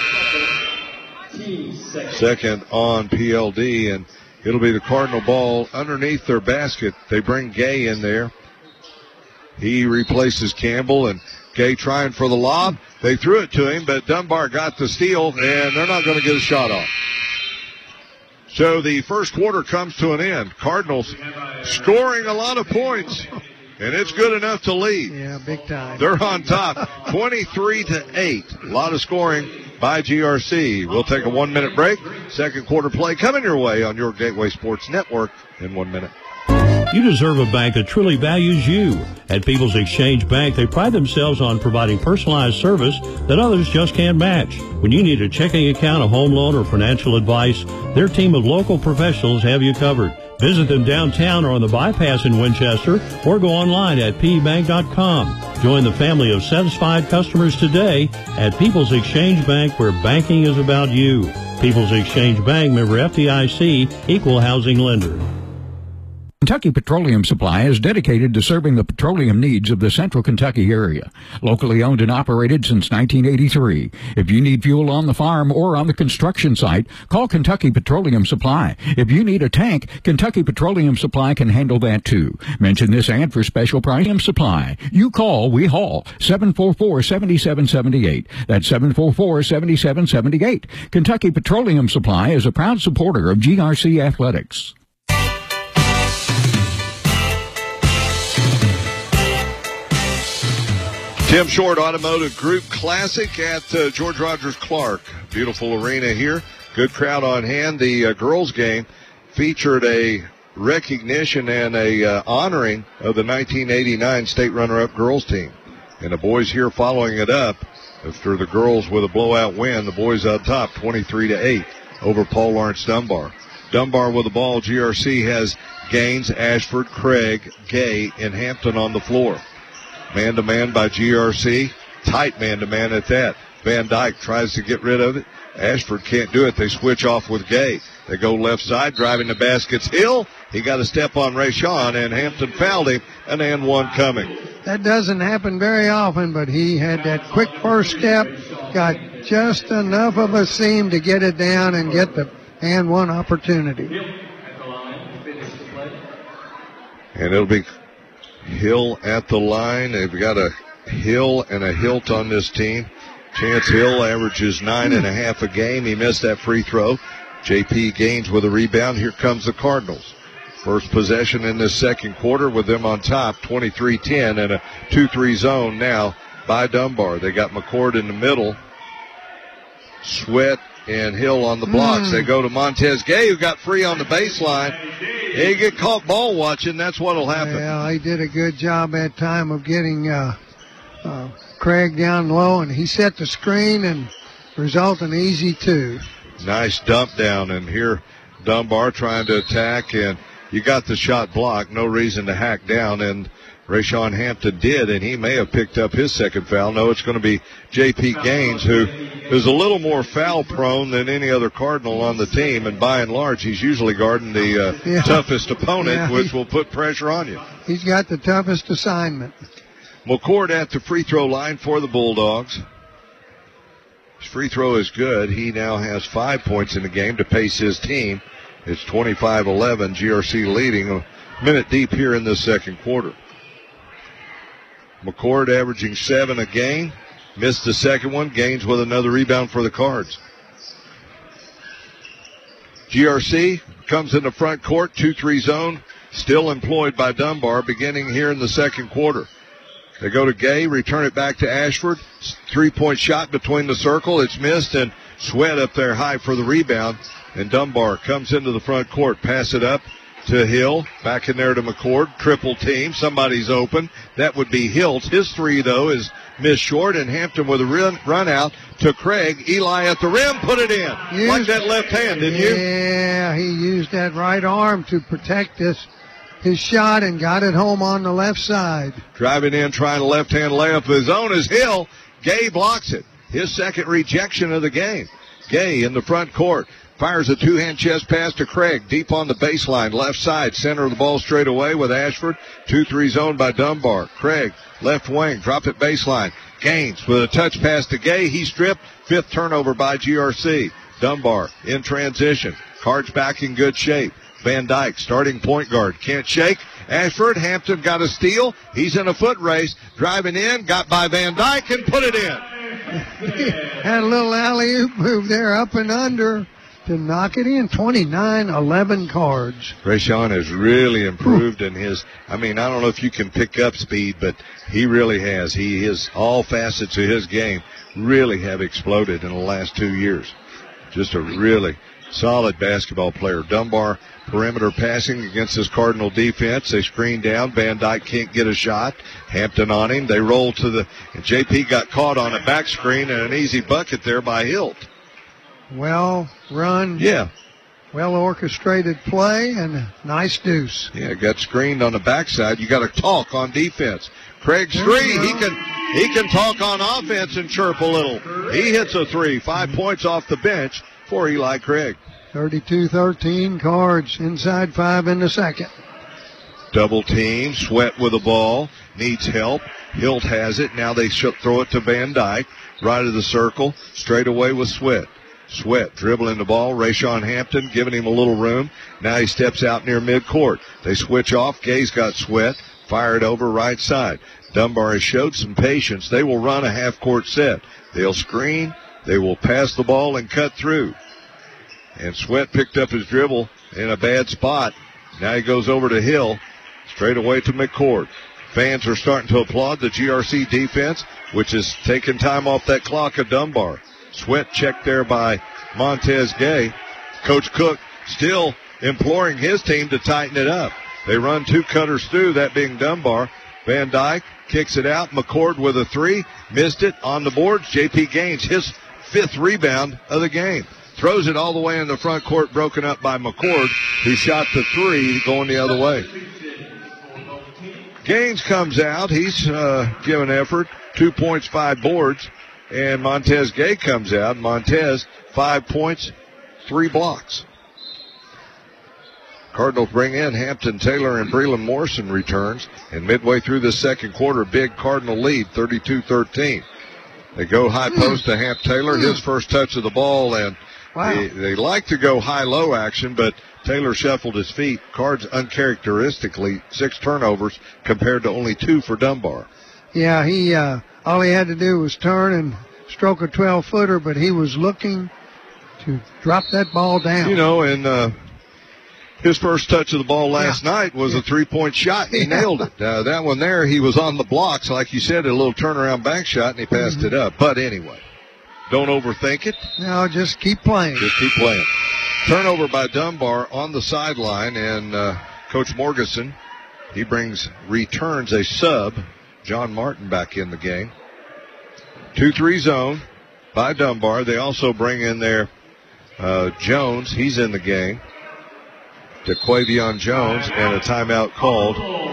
his second on PLD, and it'll be the Cardinal ball underneath their basket. They bring Gay in there. He replaces Campbell, and Gay trying for the lob. They threw it to him, but Dunbar got the steal, and they're not going to get a shot off. So the first quarter comes to an end. Cardinals scoring a lot of points, and it's good enough to lead. Yeah, big time. They're on top, 23-8. A lot of scoring by GRC. We'll take a 1-minute break. Second quarter play coming your way on your Gateway Sports Network in 1 minute. You deserve a bank that truly values you. At People's Exchange Bank, they pride themselves on providing personalized service that others just can't match. When you need a checking account, a home loan, or financial advice, their team of local professionals have you covered. Visit them downtown or on the bypass in Winchester, or go online at pbank.com. Join the family of satisfied customers today at People's Exchange Bank, where banking is about you. People's Exchange Bank, member FDIC, equal housing lender. Kentucky Petroleum Supply is dedicated to serving the petroleum needs of the central Kentucky area. Locally owned and operated since 1983. If you need fuel on the farm or on the construction site, call Kentucky Petroleum Supply. If you need a tank, Kentucky Petroleum Supply can handle that too. Mention this ad for special pricing supply. You call, we haul. 744-7778. That's 744-7778. Kentucky Petroleum Supply is a proud supporter of GRC Athletics. Tim Short Automotive Group Classic at George Rogers Clark. Beautiful arena here. Good crowd on hand. The girls game featured a recognition and a honoring of the 1989 state runner-up girls team. And the boys here following it up after the girls with a blowout win. The boys on top 23-8 over Paul Lawrence Dunbar. Dunbar with the ball. GRC has Gaines, Ashford, Craig, Gay, and Hampton on the floor. Man-to-man by GRC. Tight man-to-man at that. Van Dyke tries to get rid of it. Ashford can't do it. They switch off with Gay. They go left side, driving the basket's Hill. He got a step on Rayshawn, and Hampton fouled him. An and one coming. That doesn't happen very often, but he had that quick first step, got just enough of a seam to get it down and get the and one opportunity. And it'll be Hill at the line. They've got a Hill and a Hilt on this team. Chance Hill averages 9.5 a game. He missed that free throw. J.P. Gaines with a rebound. Here comes the Cardinals. First possession in this second quarter with them on top, 23-10, and a 2-3 zone now by Dunbar. They got McCord in the middle. Sweat and Hill on the blocks. They go to Montez Gay, who got free on the baseline. He get caught ball watching. That's what'll happen. Yeah, he did a good job that time of getting Craig down low, and he set the screen and result in easy two. Nice dump down, and here Dunbar trying to attack, and you got the shot blocked. No reason to hack down, and Rayshawn Hampton did, and he may have picked up his second foul. No, it's going to be J.P. Gaines, who is a little more foul prone than any other Cardinal on the team, and by and large, he's usually guarding the toughest opponent, which will put pressure on you. He's got the toughest assignment. McCord at the free throw line for the Bulldogs. His free throw is good. He now has 5 points in the game to pace his team. It's 25-11, GRC leading a minute deep here in the second quarter. McCord averaging 7 a game. Missed the second one. Gaines with another rebound for the Cards. GRC comes in the front court, 2-3 zone, still employed by Dunbar, beginning here in the second quarter. They go to Gay, return it back to Ashford. 3-point shot between the circle. It's missed, and Sweat up there high for the rebound. And Dunbar comes into the front court, pass it up to Hill. Back in there to McCord. Triple team. Somebody's open. That would be Hilt. His three, though, is missed short, and Hampton with a run out to Craig. Eli at the rim, put it in. Like that left hand, didn't you? Yeah, he used that right arm to protect his shot and got it home on the left side. Driving in, trying a left-hand layup of his own is Hill. Gay blocks it. His second rejection of the game. Gay in the front court. Fires a two-hand chest pass to Craig. Deep on the baseline, left side. Center of the ball straight away with Ashford. 2-3 zone by Dunbar. Craig, left wing, drop it baseline. Gaines with a touch pass to Gay. He stripped. Fifth turnover by GRC. Dunbar in transition. Cards back in good shape. Van Dyke, starting point guard. Can't shake. Ashford, Hampton got a steal. He's in a foot race. Driving in, got by Van Dyke and put it in. Had a little alley-oop move there, up and under to knock it in. 29-11 Cards. Rayshawn has really improved in his, I don't know if you can pick up speed, but he really has. All facets of his game really have exploded in the last 2 years. Just a really solid basketball player. Dunbar perimeter passing against his Cardinal defense. They screen down. Van Dyke can't get a shot. Hampton on him. They roll to and JP got caught on a back screen and an easy bucket there by Hilt. Well run. Yeah. Well orchestrated play and a nice deuce. Yeah, got screened on the backside. You got to talk on defense. Craig's three. He can talk on offense and chirp a little. He hits a three. 5 points off the bench for Eli Craig. 32-13 Cards. Inside 5 in the second. Double team. Sweat with the ball. Needs help. Hilt has it. Now they throw it to Van Dyke. Right of the circle. Straight away with Sweat. Sweat dribbling the ball. Rayshawn Hampton giving him a little room. Now he steps out near midcourt. They switch off. Gay's got Sweat. Fire it over right side. Dunbar has showed some patience. They will run a half-court set. They'll screen. They will pass the ball and cut through. And Sweat picked up his dribble in a bad spot. Now he goes over to Hill. Straight away to McCord. Fans are starting to applaud the GRC defense, which is taking time off that clock of Dunbar. Sweat checked there by Montez Gay. Coach Cook still imploring his team to tighten it up. They run two cutters through, that being Dunbar. Van Dyke kicks it out. McCord with a three. Missed it on the boards. J.P. Gaines, his fifth rebound of the game. throws it all the way in the front court, broken up by McCord, who shot the three going the other way. Gaines comes out. He's given effort, 2 points, 5 boards. And Montez Gay comes out. Montez, 5 points, 3 blocks. Cardinals bring in Hampton Taylor, and Breland Morrison returns. And midway through the second quarter, big Cardinal lead, 32-13. They go high post to Hamp Taylor, his first touch of the ball, and they like to go high-low action, but Taylor shuffled his feet. Cards uncharacteristically 6 turnovers compared to only 2 for Dunbar. Yeah, he all he had to do was turn and stroke a 12-footer, but he was looking to drop that ball down. You know, and his first touch of the ball last night was a 3-point shot. He nailed it. That one there, he was on the blocks, like you said, a little turnaround bank shot, and he passed it up. But anyway, don't overthink it. No, just keep playing. Just keep playing. Turnover by Dunbar on the sideline, and Coach Morgeson, he returns a sub, John Martin, back in the game. 2-3 zone by Dunbar. They also bring in their Jones. He's in the game. DeQuavion Jones, and a timeout called.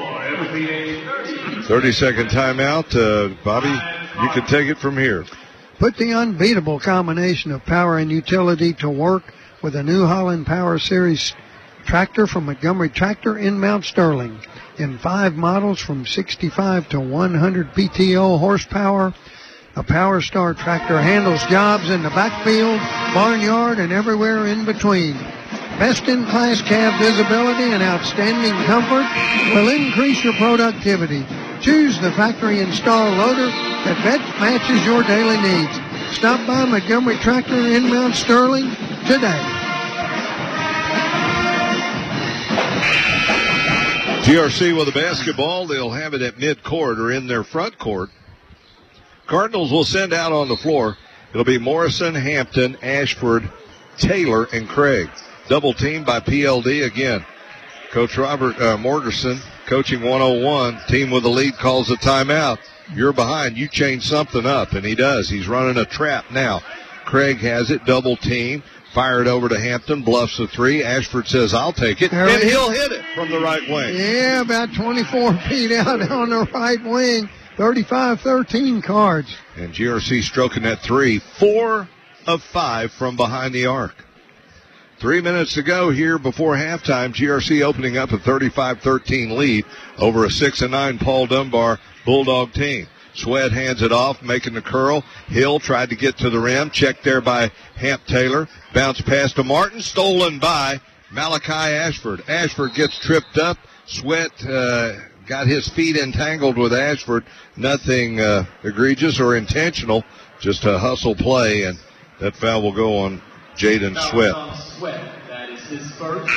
30-second timeout. Bobby, you can take it from here. Put the unbeatable combination of power and utility to work with a New Holland Power Series tractor from Montgomery Tractor in Mount Sterling. In 5 models from 65 to 100 PTO horsepower, a Power Star tractor handles jobs in the backfield, barnyard, and everywhere in between. Best-in-class cab visibility and outstanding comfort will increase your productivity. Choose the factory installed loader that matches your daily needs. Stop by Montgomery Tractor in Mount Sterling today. GRC with the basketball. They'll have it at midcourt or in their front court. Cardinals will send out on the floor. It'll be Morrison, Hampton, Ashford, Taylor, and Craig. Double teamed by PLD again. Coach Robert Morgerson, coaching 101. Team with the lead calls a timeout. You're behind. You change something up, and he does. He's running a trap now. Craig has it, double team. Fire it over to Hampton, bluffs the 3. Ashford says, I'll take it, and he'll hit it from the right wing. Yeah, about 24 feet out on the right wing. 35-13 Cards. And GRC stroking that 3. 4 of 5 from behind the arc. 3 minutes to go here before halftime. GRC opening up a 35-13 lead over a 6-9 Paul Dunbar Bulldog team. Sweat hands it off, making the curl. Hill tried to get to the rim. Checked there by Hamp Taylor. Bounce pass to Martin. Stolen by Malachi Ashford. Ashford gets tripped up. Sweat got his feet entangled with Ashford. Nothing egregious or intentional. Just a hustle play, and that foul will go on Jaden Sweat. That is his first.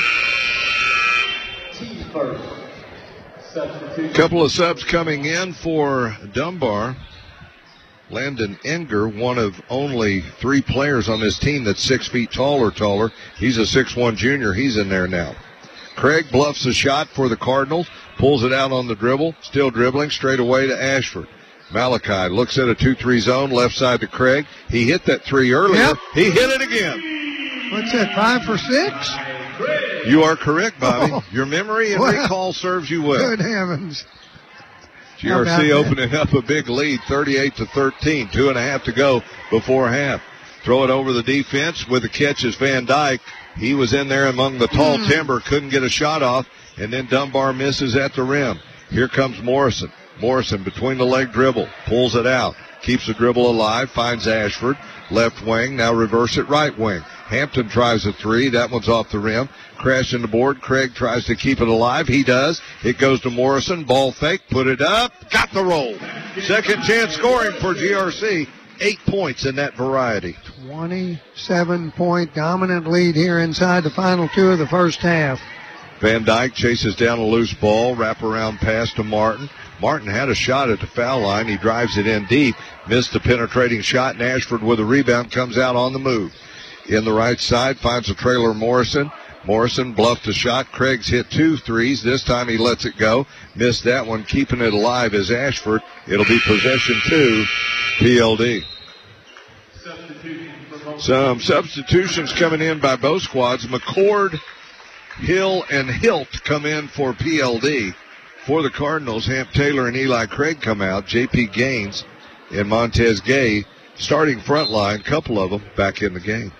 Team first. Couple of subs coming in for Dunbar. Landon Enger, one of only 3 players on this team that's 6 feet tall or taller. He's a 6'1 junior. He's in there now. Craig bluffs a shot for the Cardinals. Pulls it out on the dribble. Still dribbling straight away to Ashford. Malachi looks at a 2-3 zone, left side to Craig. He hit that 3 earlier. Yep. He hit it again. What's that, 5 for 6? You are correct, Bobby. Your memory and recall serves you well. Good heavens. GRC opening up a big lead, 38-13. 2.5 to go before half. Throw it over the defense with the catch is Van Dyke. He was in there among the tall timber, couldn't get a shot off, and then Dunbar misses at the rim. Here comes Morrison. Morrison between the leg dribble, pulls it out, keeps the dribble alive, finds Ashford, left wing, now reverse it right wing. Hampton tries a 3, that one's off the rim, crashing the board. Craig tries to keep it alive, he does. It goes to Morrison, ball fake, put it up, got the roll. Second chance scoring for GRC, 8 points in that variety. 27-point dominant lead here inside the final 2 of the first half. Van Dyke chases down a loose ball, wraparound pass to Martin. Martin had a shot at the foul line. He drives it in deep, missed the penetrating shot, and Ashford with a rebound comes out on the move. In the right side, finds a trailer Morrison. Morrison bluffed a shot. Craig's hit 2 threes. This time he lets it go. Missed that one. Keeping it alive is Ashford. It'll be possession 2, PLD. Some substitutions coming in by both squads. McCord, Hill, and Hilt come in for PLD. For the Cardinals, Hamp Taylor and Eli Craig come out. J.P. Gaines and Montez Gay starting front line. Couple of them back in the game.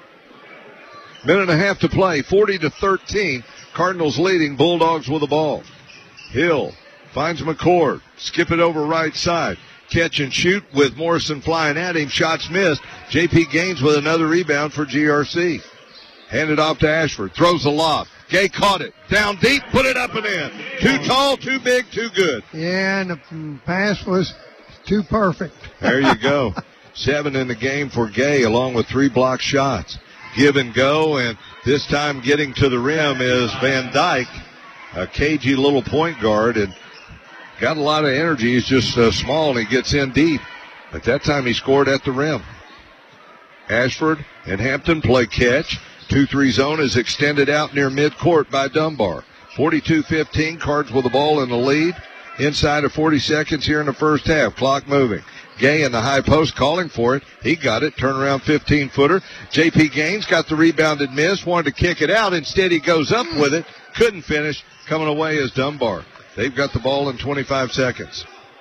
Minute and a half to play. 40-13. Cardinals leading. Bulldogs with the ball. Hill finds McCord. Skip it over right side. Catch and shoot with Morrison flying at him. Shots missed. J.P. Gaines with another rebound for GRC. Handed off to Ashford. Throws the lob. Gay caught it. Down deep. Put it up and in. Too tall, too big, too good. Yeah, and the pass was too perfect. There you go. 7 in the game for Gay along with 3 block shots. Give and go, and this time getting to the rim is Van Dyke, a cagey little point guard, and got a lot of energy. He's just small, and he gets in deep. At that time, he scored at the rim. Ashford and Hampton play catch. 2-3 zone is extended out near midcourt by Dunbar. 42-15, Cards with the ball in the lead. Inside of 40 seconds here in the first half. Clock moving. Gay in the high post calling for it. He got it. Turnaround 15-footer. J.P. Gaines got the rebounded miss. Wanted to kick it out. Instead, he goes up with it. Couldn't finish. Coming away is Dunbar. They've got the ball in 25 seconds.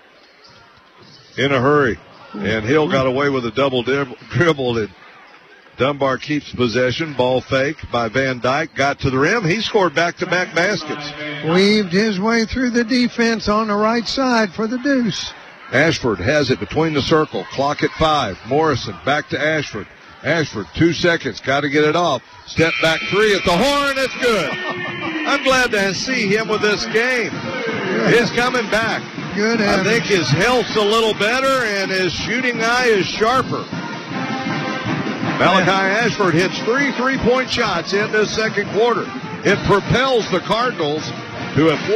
In a hurry. And Hill got away with a double dribble. And Dunbar keeps possession. Ball fake by Van Dyke. Got to the rim. He scored back-to-back baskets. Weaved his way through the defense on the right side for the deuce. Ashford has it between the circle. Clock at 5. Morrison back to Ashford. Ashford, 2 seconds. Got to get it off. Step back 3 at the horn. It's good. I'm glad to see him with this game. He's coming back. Good. I think his health's a little better and his shooting eye is sharper. Malachi Ashford hits 3 3-point shots in this second quarter. It propels the Cardinals to a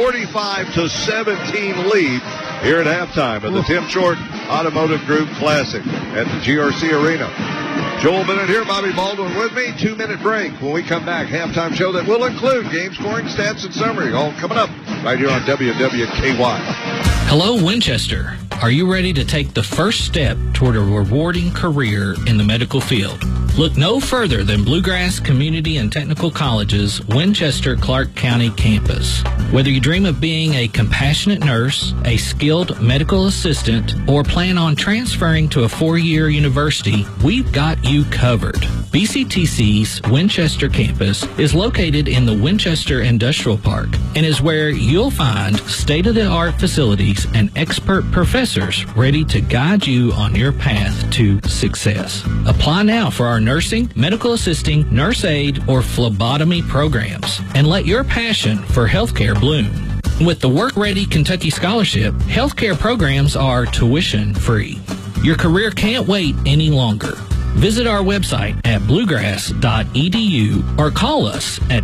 45-17 lead here at halftime of the Tim Short Automotive Group Classic at the GRC Arena. Joel Bennett here, Bobby Baldwin with me. 2-minute break. When we come back, halftime show that will include game scoring, stats, and summary. All coming up right here on WWKY. Hello, Winchester. Are you ready to take the first step toward a rewarding career in the medical field? Look no further than Bluegrass Community and Technical College's Winchester Clark County campus. Whether you dream of being a compassionate nurse, a skilled medical assistant, or plan on transferring to a 4-year university, we've got you covered. BCTC's Winchester campus is located in the Winchester Industrial Park and is where you'll find state-of-the-art facilities and expert professors ready to guide you on your path to success. Apply now for our nursing, medical assisting, nurse aid, or phlebotomy programs and let your passion for healthcare bloom. With the Work Ready Kentucky Scholarship, healthcare programs are tuition free. Your career can't wait any longer. Visit our website at bluegrass.edu or call us at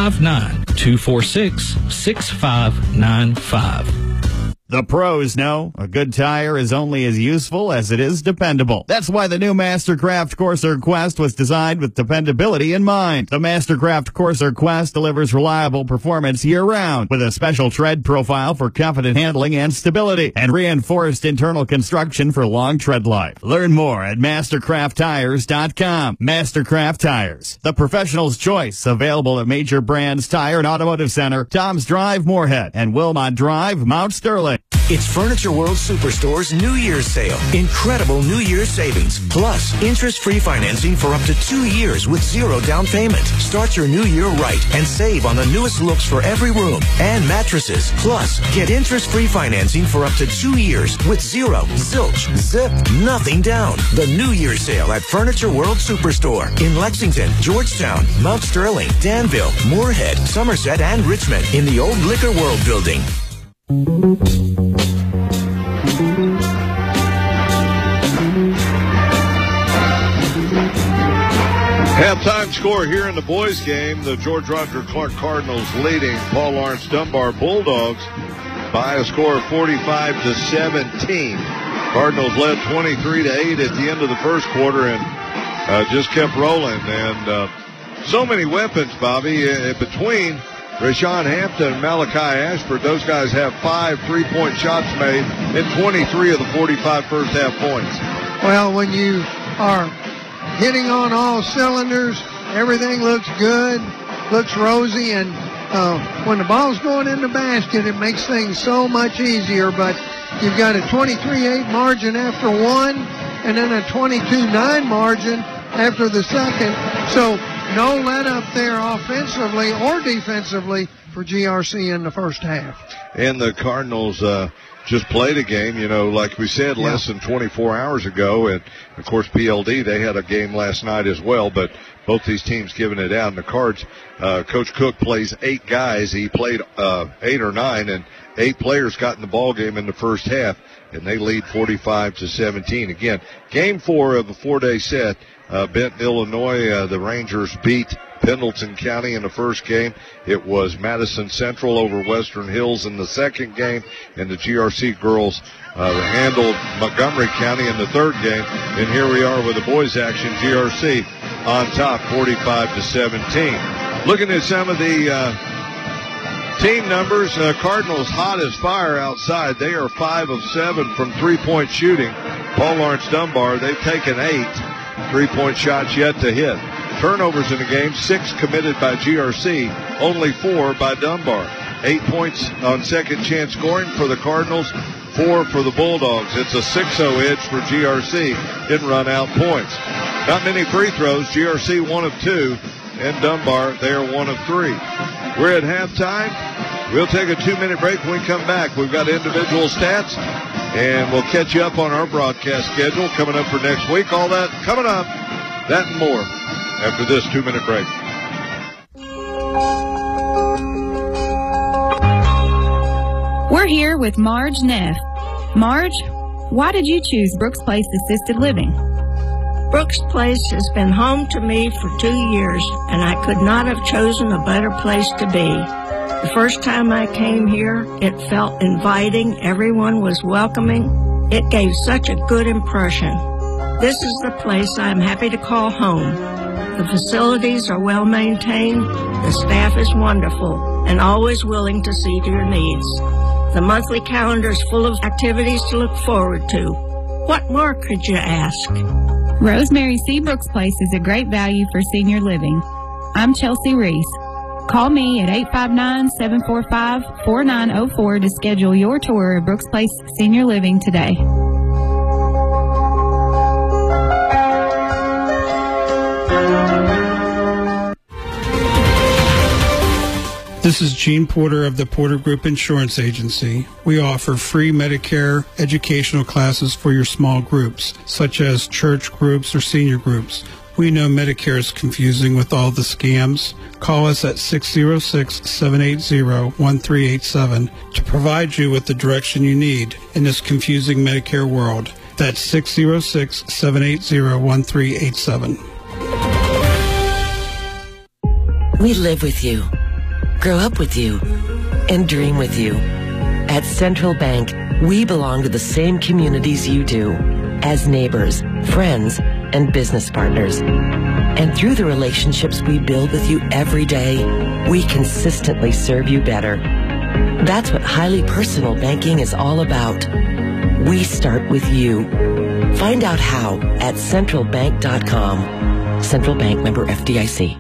859-246-6595. The pros know a good tire is only as useful as it is dependable. That's why the new Mastercraft Corsair Quest was designed with dependability in mind. The Mastercraft Corsair Quest delivers reliable performance year-round with a special tread profile for confident handling and stability and reinforced internal construction for long tread life. Learn more at mastercrafttires.com. Mastercraft Tires, the professional's choice, available at major brands Tire and Automotive Center, Tom's Drive, Moorhead, and Wilmot Drive, Mount Sterling. It's Furniture World Superstore's New Year's sale. Incredible New Year's savings. Plus, interest-free financing for up to 2 years with 0 down payment. Start your new year right and save on the newest looks for every room and mattresses. Plus, get interest-free financing for up to 2 years with 0, zilch, zip, nothing down. The New Year's sale at Furniture World Superstore in Lexington, Georgetown, Mount Sterling, Danville, Moorhead, Somerset, and Richmond in the old Liquor World building. Halftime score here in the boys' game. The George Roger Clark Cardinals leading Paul Lawrence Dunbar Bulldogs by a score of 45-17. Cardinals led 23-8 at the end of the first quarter and just kept rolling. And so many weapons, Bobby, between Rashawn Hampton and Malachi Ashford. Those guys have 5 3-point shots made and 23 of the 45 first half points. Well, when you are hitting on all cylinders. Everything looks good, looks rosy, and when the ball's going in the basket, it makes things so much easier. But you've got a 23-8 margin after one, and then a 22-9 margin after the second. So no let up there offensively or defensively for GRC in the first half. And the Cardinals just played a game, like we said, less than 24 hours ago. And, of course, PLD, they had a game last night as well, but both these teams giving it out. And the Cards, Coach Cook plays 8 guys. He played 8 or 9, and 8 players got in the ball game in the first half, and they lead 45-17. Again, game 4 of a 4-day set. Benton, Illinois, the Rangers beat Pendleton County in the first game. It was Madison Central over Western Hills in the second game, and the GRC girls handled Montgomery County in the third game. And here we are with the boys' action. GRC on top, 45-17. Looking at some of the team numbers, Cardinals hot as fire outside. They are 5 of 7 from three-point shooting. Paul Lawrence Dunbar, they've taken 8 three-point shots yet to hit. Turnovers in the game, 6 committed by GRC, only 4 by Dunbar. 8 points on second chance scoring for the Cardinals, 4 for the Bulldogs. It's a 6-0 edge for GRC. Didn't run out points. Not many free throws. GRC 1 of 2, and Dunbar, they are 1 of 3. We're at halftime. We'll take a 2-minute break when we come back. We've got individual stats, and we'll catch you up on our broadcast schedule coming up for next week. All that coming up, that and more after this 2-minute break. We're here with Marge Neff. Marge, why did you choose Brooks Place Assisted Living? Brooks Place has been home to me for 2 years, and I could not have chosen a better place to be. The first time I came here, it felt inviting. Everyone was welcoming. It gave such a good impression. This is the place I'm happy to call home. The facilities are well maintained, the staff is wonderful, and always willing to see to your needs. The monthly calendar is full of activities to look forward to. What more could you ask? Rosemary C. Brooks Place is a great value for senior living. I'm Chelsea Reese. Call me at 859-745-4904 to schedule your tour of Brooks Place Senior Living today. This is Gene Porter of the Porter Group Insurance Agency. We offer free Medicare educational classes for your small groups, such as church groups or senior groups. We know Medicare is confusing with all the scams. Call us at 606-780-1387 to provide you with the direction you need in this confusing Medicare world. That's 606-780-1387. We live with you, grow up with you, and dream with you. At Central Bank, we belong to the same communities you do, as neighbors, friends, and business partners. And through the relationships we build with you every day, we consistently serve you better. That's what highly personal banking is all about. We start with you. Find out how at centralbank.com. Central Bank, member FDIC.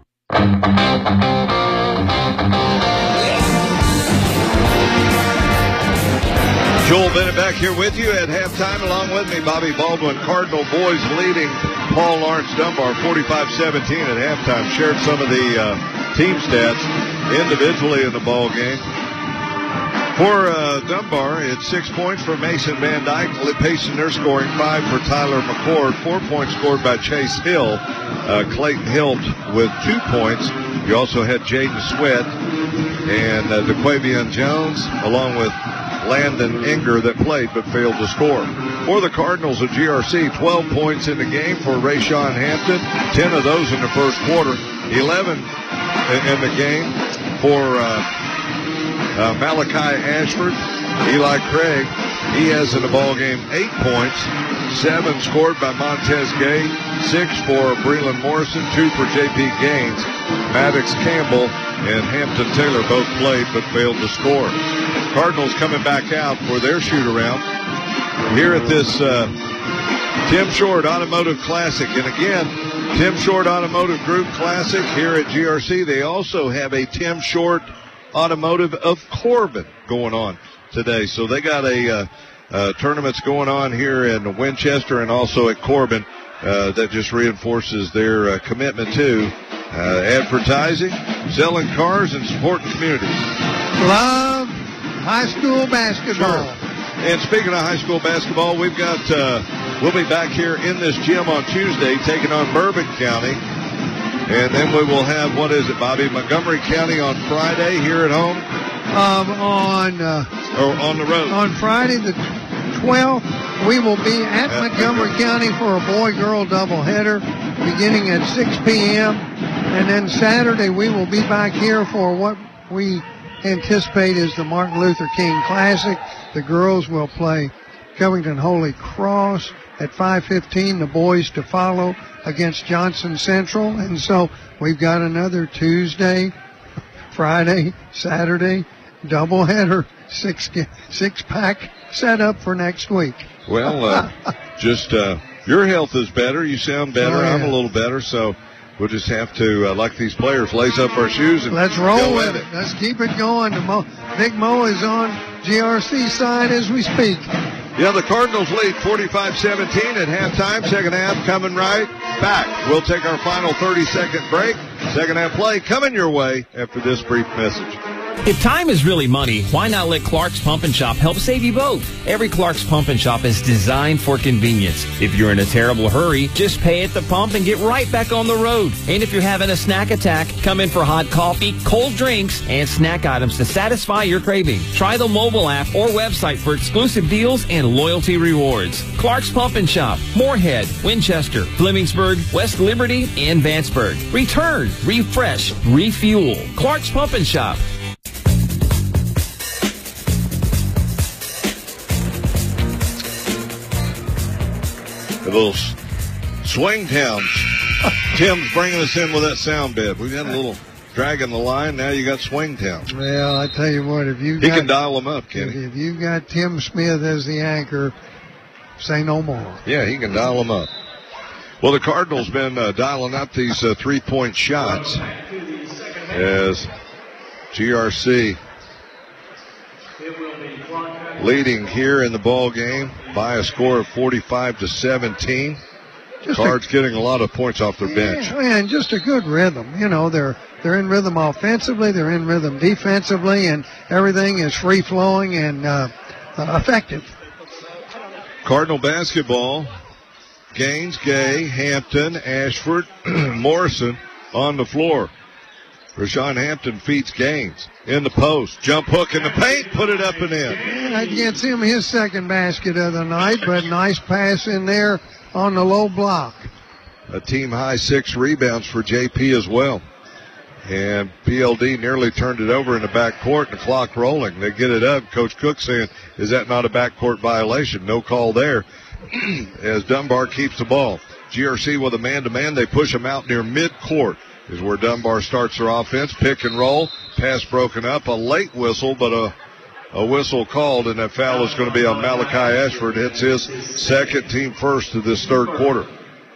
Joel Bennett back here with you at halftime. Along with me, Bobby Baldwin. Cardinal boys leading Paul Lawrence Dunbar 45-17 at halftime. Shared some of the team stats individually in the ball game. For Dunbar, it's 6 points for Mason Van Dyke, pacing their scoring. 5 for Tyler McCord. 4 points scored by Chase Hill. Clayton helped with 2 points. You also had Jaden Sweat and DeQuavion Jones, along with Landon Inger that played but failed to score. For the Cardinals of GRC, 12 points in the game for Rayshawn Hampton, 10 of those in the first quarter, 11 in the game for Malachi Ashford. Eli Craig, he has in the ball game 8 points, 7 scored by Montez Gay, 6 for Breland Morrison, 2 for J.P. Gaines. Maddox Campbell and Hampton Taylor both played but failed to score. Cardinals coming back out for their shoot-around. Here at this Tim Short Automotive Classic. And again, Tim Short Automotive Group Classic here at GRC. They also have a Tim Short Automotive of Corbin going on today. So they got a tournaments going on here in Winchester and also at Corbin. That just reinforces their commitment to advertising, selling cars, and supporting communities. Love high school basketball. Sure. And speaking of high school basketball, we've got we'll be back here in this gym on Tuesday taking on Bourbon County. And then we will have, what is it, Bobby? Montgomery County on Friday here at home? On the road. On Friday the 12th, we will be at Montgomery County for a boy-girl doubleheader beginning at 6 p.m. And then Saturday we will be back here for what we anticipate is the Martin Luther King Classic. The girls will play Covington Holy Cross at 5:15. The boys to follow against Johnson Central. And so we've got another Tuesday, Friday, Saturday doubleheader, six-pack set up for next week. Well, your health is better. You sound better. Oh, yeah. I'm a little better. So we'll just have to, like these players, lace up our shoes and let's roll go with at it. Let's keep it going. Big Mo is on GRC side as we speak. Yeah, the Cardinals lead 45-17 at halftime. Second half coming right back. We'll take our final 30-second break. Second half play coming your way after this brief message. If time is really money, why not let Clark's Pump and Shop help save you both? Every Clark's Pump and Shop is designed for convenience. If you're in a terrible hurry, just pay at the pump and get right back on the road. And if you're having a snack attack, come in for hot coffee, cold drinks, and snack items to satisfy your craving. Try the mobile app or website for exclusive deals and loyalty rewards. Clark's Pump and Shop, Moorhead, Winchester, Flemingsburg, West Liberty, and Vanceburg. Return, refresh, refuel. Clark's Pump and Shop. A little swing towns. Tim's bringing us in with that sound bed. We've had a little dragging the line. Now you got swing towns. Well, I tell you what, he can dial them up, Kenny. If you've got Tim Smith as the anchor, say no more. Yeah, he can dial them up. Well, the Cardinals been dialing up these three-point shots as GRC leading here in the ball game by a score of 45-17. Cards getting a lot of points off their bench. Yeah, and just a good rhythm. You know, they're in rhythm offensively, they're in rhythm defensively, and everything is free-flowing and effective. Cardinal basketball, Gaines, Gay, Hampton, Ashford, Morrison on the floor. Rashawn Hampton feeds Gaines in the post. Jump hook in the paint, put it up and in. And that gets him his second basket of the night, but nice pass in there on the low block. A team-high 6 rebounds for JP as well. And PLD nearly turned it over in the backcourt, and the clock rolling. They get it up. Coach Cook saying, is that not a backcourt violation? No call there as Dunbar keeps the ball. GRC with a man-to-man. They push him out near midcourt. Is where Dunbar starts their offense. Pick and roll. Pass broken up. A late whistle, but a whistle called, and that foul is going to be on Malachi Ashford. It's his second, team first of this third quarter.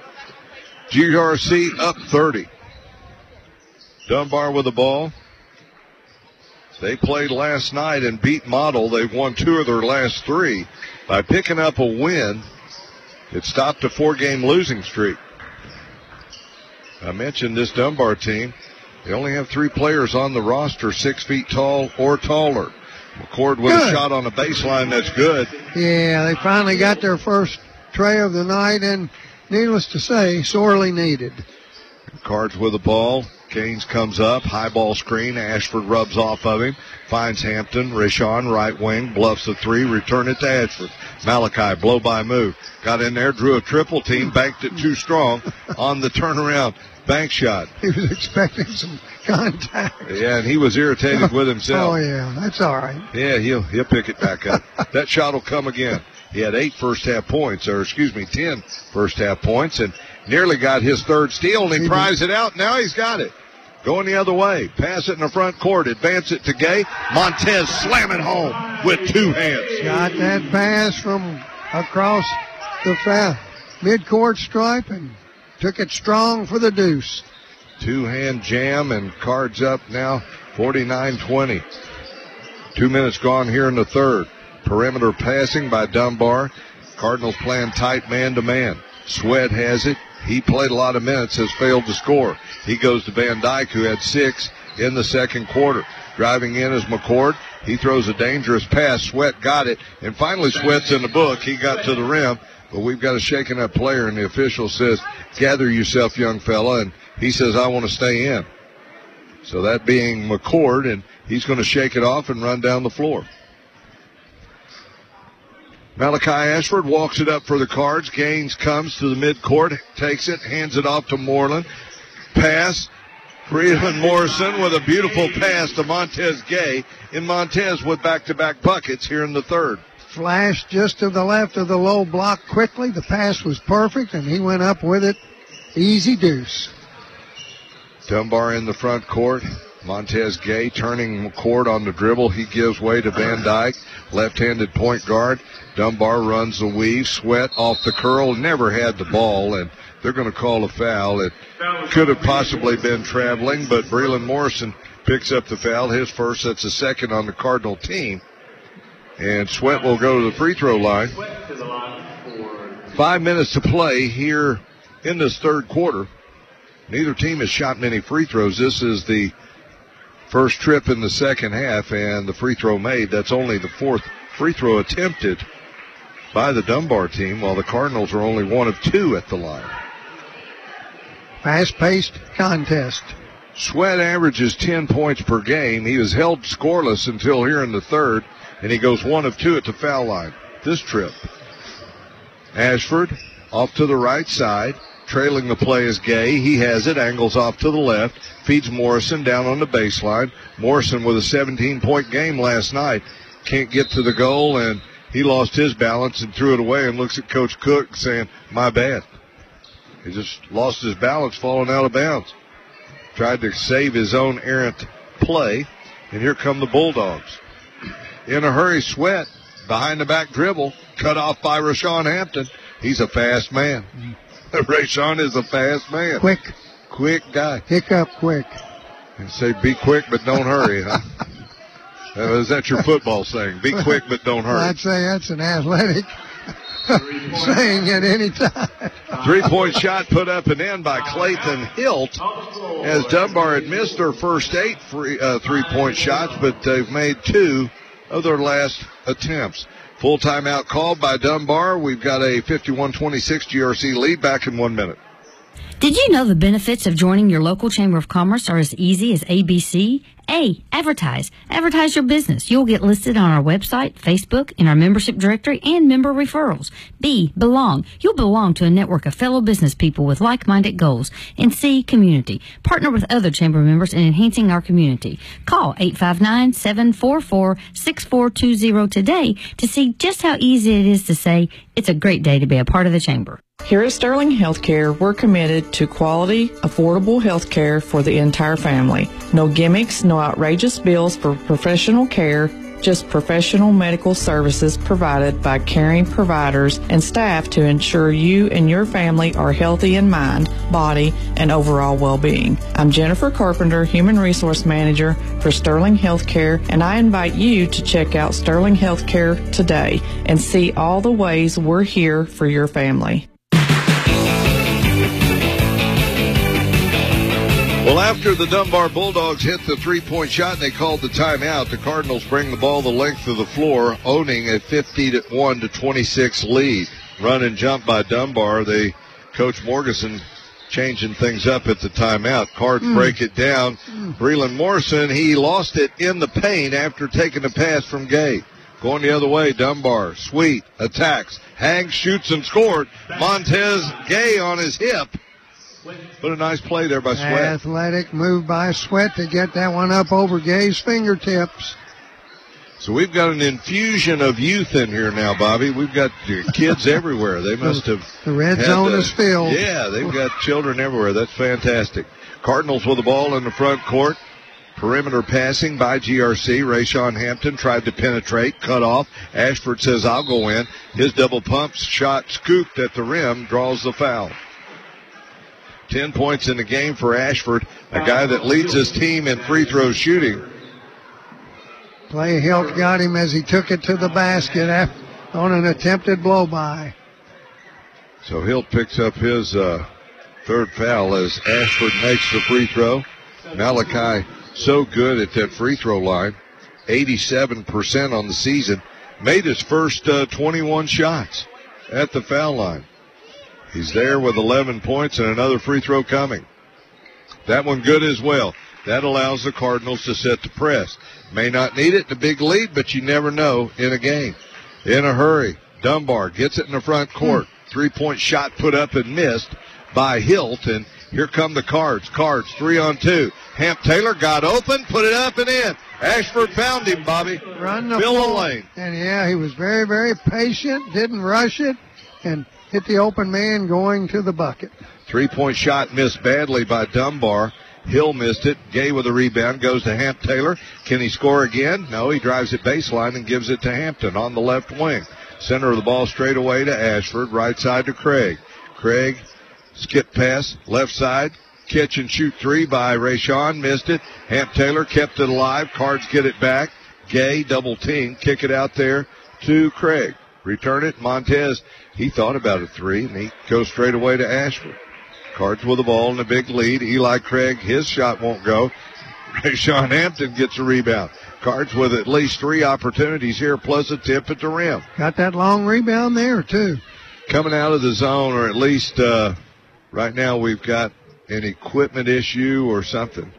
GRC up 30. Dunbar with the ball. They played last night and beat Model. They've won 2 of their last 3. By picking up a win, it stopped a 4-game losing streak. I mentioned this Dunbar team. They only have 3 players on the roster 6 feet tall or taller. McCord with a shot on the baseline. That's good. Yeah, they finally got their first tray of the night, and needless to say, sorely needed. Cards with the ball. Gaines comes up. High ball screen. Ashford rubs off of him. Finds Hampton. Rashawn, right wing. Bluffs the 3. Return it to Ashford. Malachi, blow by move. Got in there. Drew a triple team. Banked it too strong on the turnaround bank shot. He was expecting some contact. Yeah, and he was irritated with himself. Oh, yeah. That's all right. Yeah, he'll pick it back up. That shot will come again. He had 10 first half points, and nearly got his third steal, and he prized it out. Now he's got it. Going the other way. Pass it in the front court. Advance it to Gay. Montez slam it home with 2 hands. Got that pass from across the midcourt stripe and took it strong for the deuce. Two-hand jam and cards up now, 49-20. 2 minutes gone here in the third. Perimeter passing by Dunbar. Cardinals playing tight man-to-man. Sweat has it. He played a lot of minutes, has failed to score. He goes to Van Dyke, who had 6 in the second quarter. Driving in is McCord. He throws a dangerous pass. Sweat got it, and finally Sweat's in the book. He got to the rim, but we've got a shaken up player, and the official says, gather yourself, young fella, and he says, I want to stay in. So that being McCord, and he's going to shake it off and run down the floor. Malachi Ashford walks it up for the Cards. Gaines comes to the midcourt, takes it, hands it off to Moreland. Pass. Breland Morrison with a beautiful pass to Montez Gay. And Montez with back-to-back buckets here in the third. Flash just to the left of the low block quickly. The pass was perfect, and he went up with it. Easy deuce. Dunbar in the front court. Montez Gay turning McCord on the dribble. He gives way to Van Dyke, left-handed point guard. Dunbar runs the weave. Sweat off the curl. Never had the ball, and they're going to call a foul. It could have possibly been traveling, but Breland Morrison picks up the foul. His first, that's the second on the Cardinal team. And Sweat will go to the free throw line. 5 minutes to play here in this third quarter. Neither team has shot many free throws. This is the first trip in the second half, and the free throw made. That's only the fourth free throw attempted by the Dunbar team, while the Cardinals are only 1 of 2 at the line. Fast-paced contest. Sweat averages 10 points per game. He was held scoreless until here in the third, and he goes 1 of 2 at the foul line this trip. Ashford off to the right side. Trailing the play is Gay. He has it, angles off to the left, feeds Morrison down on the baseline. Morrison with a 17-point game last night. Can't get to the goal, and he lost his balance and threw it away and looks at Coach Cook saying, my bad. He just lost his balance falling out of bounds. Tried to save his own errant play, and here come the Bulldogs. In a hurry, Sweat, behind the back dribble, cut off by Rashawn Hampton. He's a fast man. Rashawn is a fast man. Quick guy. Hiccup quick. And say, be quick, but don't hurry, huh? Is that your football saying? Be quick, but don't hurry. Well, I'd say that's an athletic saying at any time. 3-point shot put up and in by Clayton Hilt, as Dunbar had missed their first 8 3-point shots, but they've made 2 of their last attempts. Full timeout called by Dunbar. We've got a 51-26 GRC lead. Back in 1 minute. Did you know the benefits of joining your local Chamber of Commerce are as easy as ABC? A, advertise. Advertise your business. You'll get listed on our website, Facebook, in our membership directory, and member referrals. B, belong. You'll belong to a network of fellow business people with like-minded goals. And C, community. Partner with other Chamber members in enhancing our community. Call 859-744-6420 today to see just how easy it is to say, it's a great day to be a part of the Chamber. Here at Sterling Healthcare, we're committed to quality, affordable health care for the entire family. No gimmicks, no outrageous bills for professional care, just professional medical services provided by caring providers and staff to ensure you and your family are healthy in mind, body, and overall well-being. I'm Jennifer Carpenter, Human Resource Manager for Sterling Healthcare, and I invite you to check out Sterling Healthcare today and see all the ways we're here for your family. Well, after the Dunbar Bulldogs hit the 3-point shot and they called the timeout, the Cardinals bring the ball the length of the floor, owning a 51-26 lead. Run and jump by Dunbar. Coach Morganson changing things up at the timeout. Cards break it down. Breland Morrison, he lost it in the paint after taking a pass from Gay. Going the other way, Dunbar, Sweet, attacks, hangs, shoots, and scored. Montez Gay on his hip. But a nice play there by Sweat. Athletic move by Sweat to get that one up over Gay's fingertips. So we've got an infusion of youth in here now, Bobby. We've got kids everywhere. They must have. The red zone is filled. Yeah, they've got children everywhere. That's fantastic. Cardinals with the ball in the front court. Perimeter passing by GRC. Rayshawn Hampton tried to penetrate, cut off. Ashford says, I'll go in. His double pump shot scooped at the rim, draws the foul. 10 points in the game for Ashford, a guy that leads his team in free throw shooting. Clay Hilt got him as he took it to the basket on an attempted blow-by. So Hilt picks up his third foul as Ashford makes the free throw. Malachi so good at that free throw line, 87% on the season. Made his first 21 shots at the foul line. He's there with 11 points and another free throw coming. That one good as well. That allows the Cardinals to set the press. May not need it in a big lead, but you never know in a game. In a hurry, Dunbar gets it in the front court. 3-point shot put up and missed by Hilt, and here come the Cards. Cards 3-on-2. Hamp Taylor got open, put it up and in. Ashford found him, Bobby. Run the Fill the floor. lane. And yeah, he was very, very patient, didn't rush it, and hit the open man going to the bucket. 3-point shot missed badly by Dunbar. Hill missed it. Gay with a rebound goes to Hamp Taylor. Can he score again? No, he drives it baseline and gives it to Hampton on the left wing. Center of the ball straight away to Ashford. Right side to Craig. Craig, skip pass, left side. Catch and shoot three by Rayshawn. Missed it. Hamp Taylor kept it alive. Cards get it back. Gay, double team. Kick it out there to Craig. Return it. Montez, he thought about a three, and he goes straight away to Ashford. Cards with the ball in a big lead. Eli Craig, his shot won't go. Rayshawn Hampton gets a rebound. Cards with at least 3 opportunities here, plus a tip at the rim. Got that long rebound there, too. Coming out of the zone, or at least right now we've got an equipment issue or something.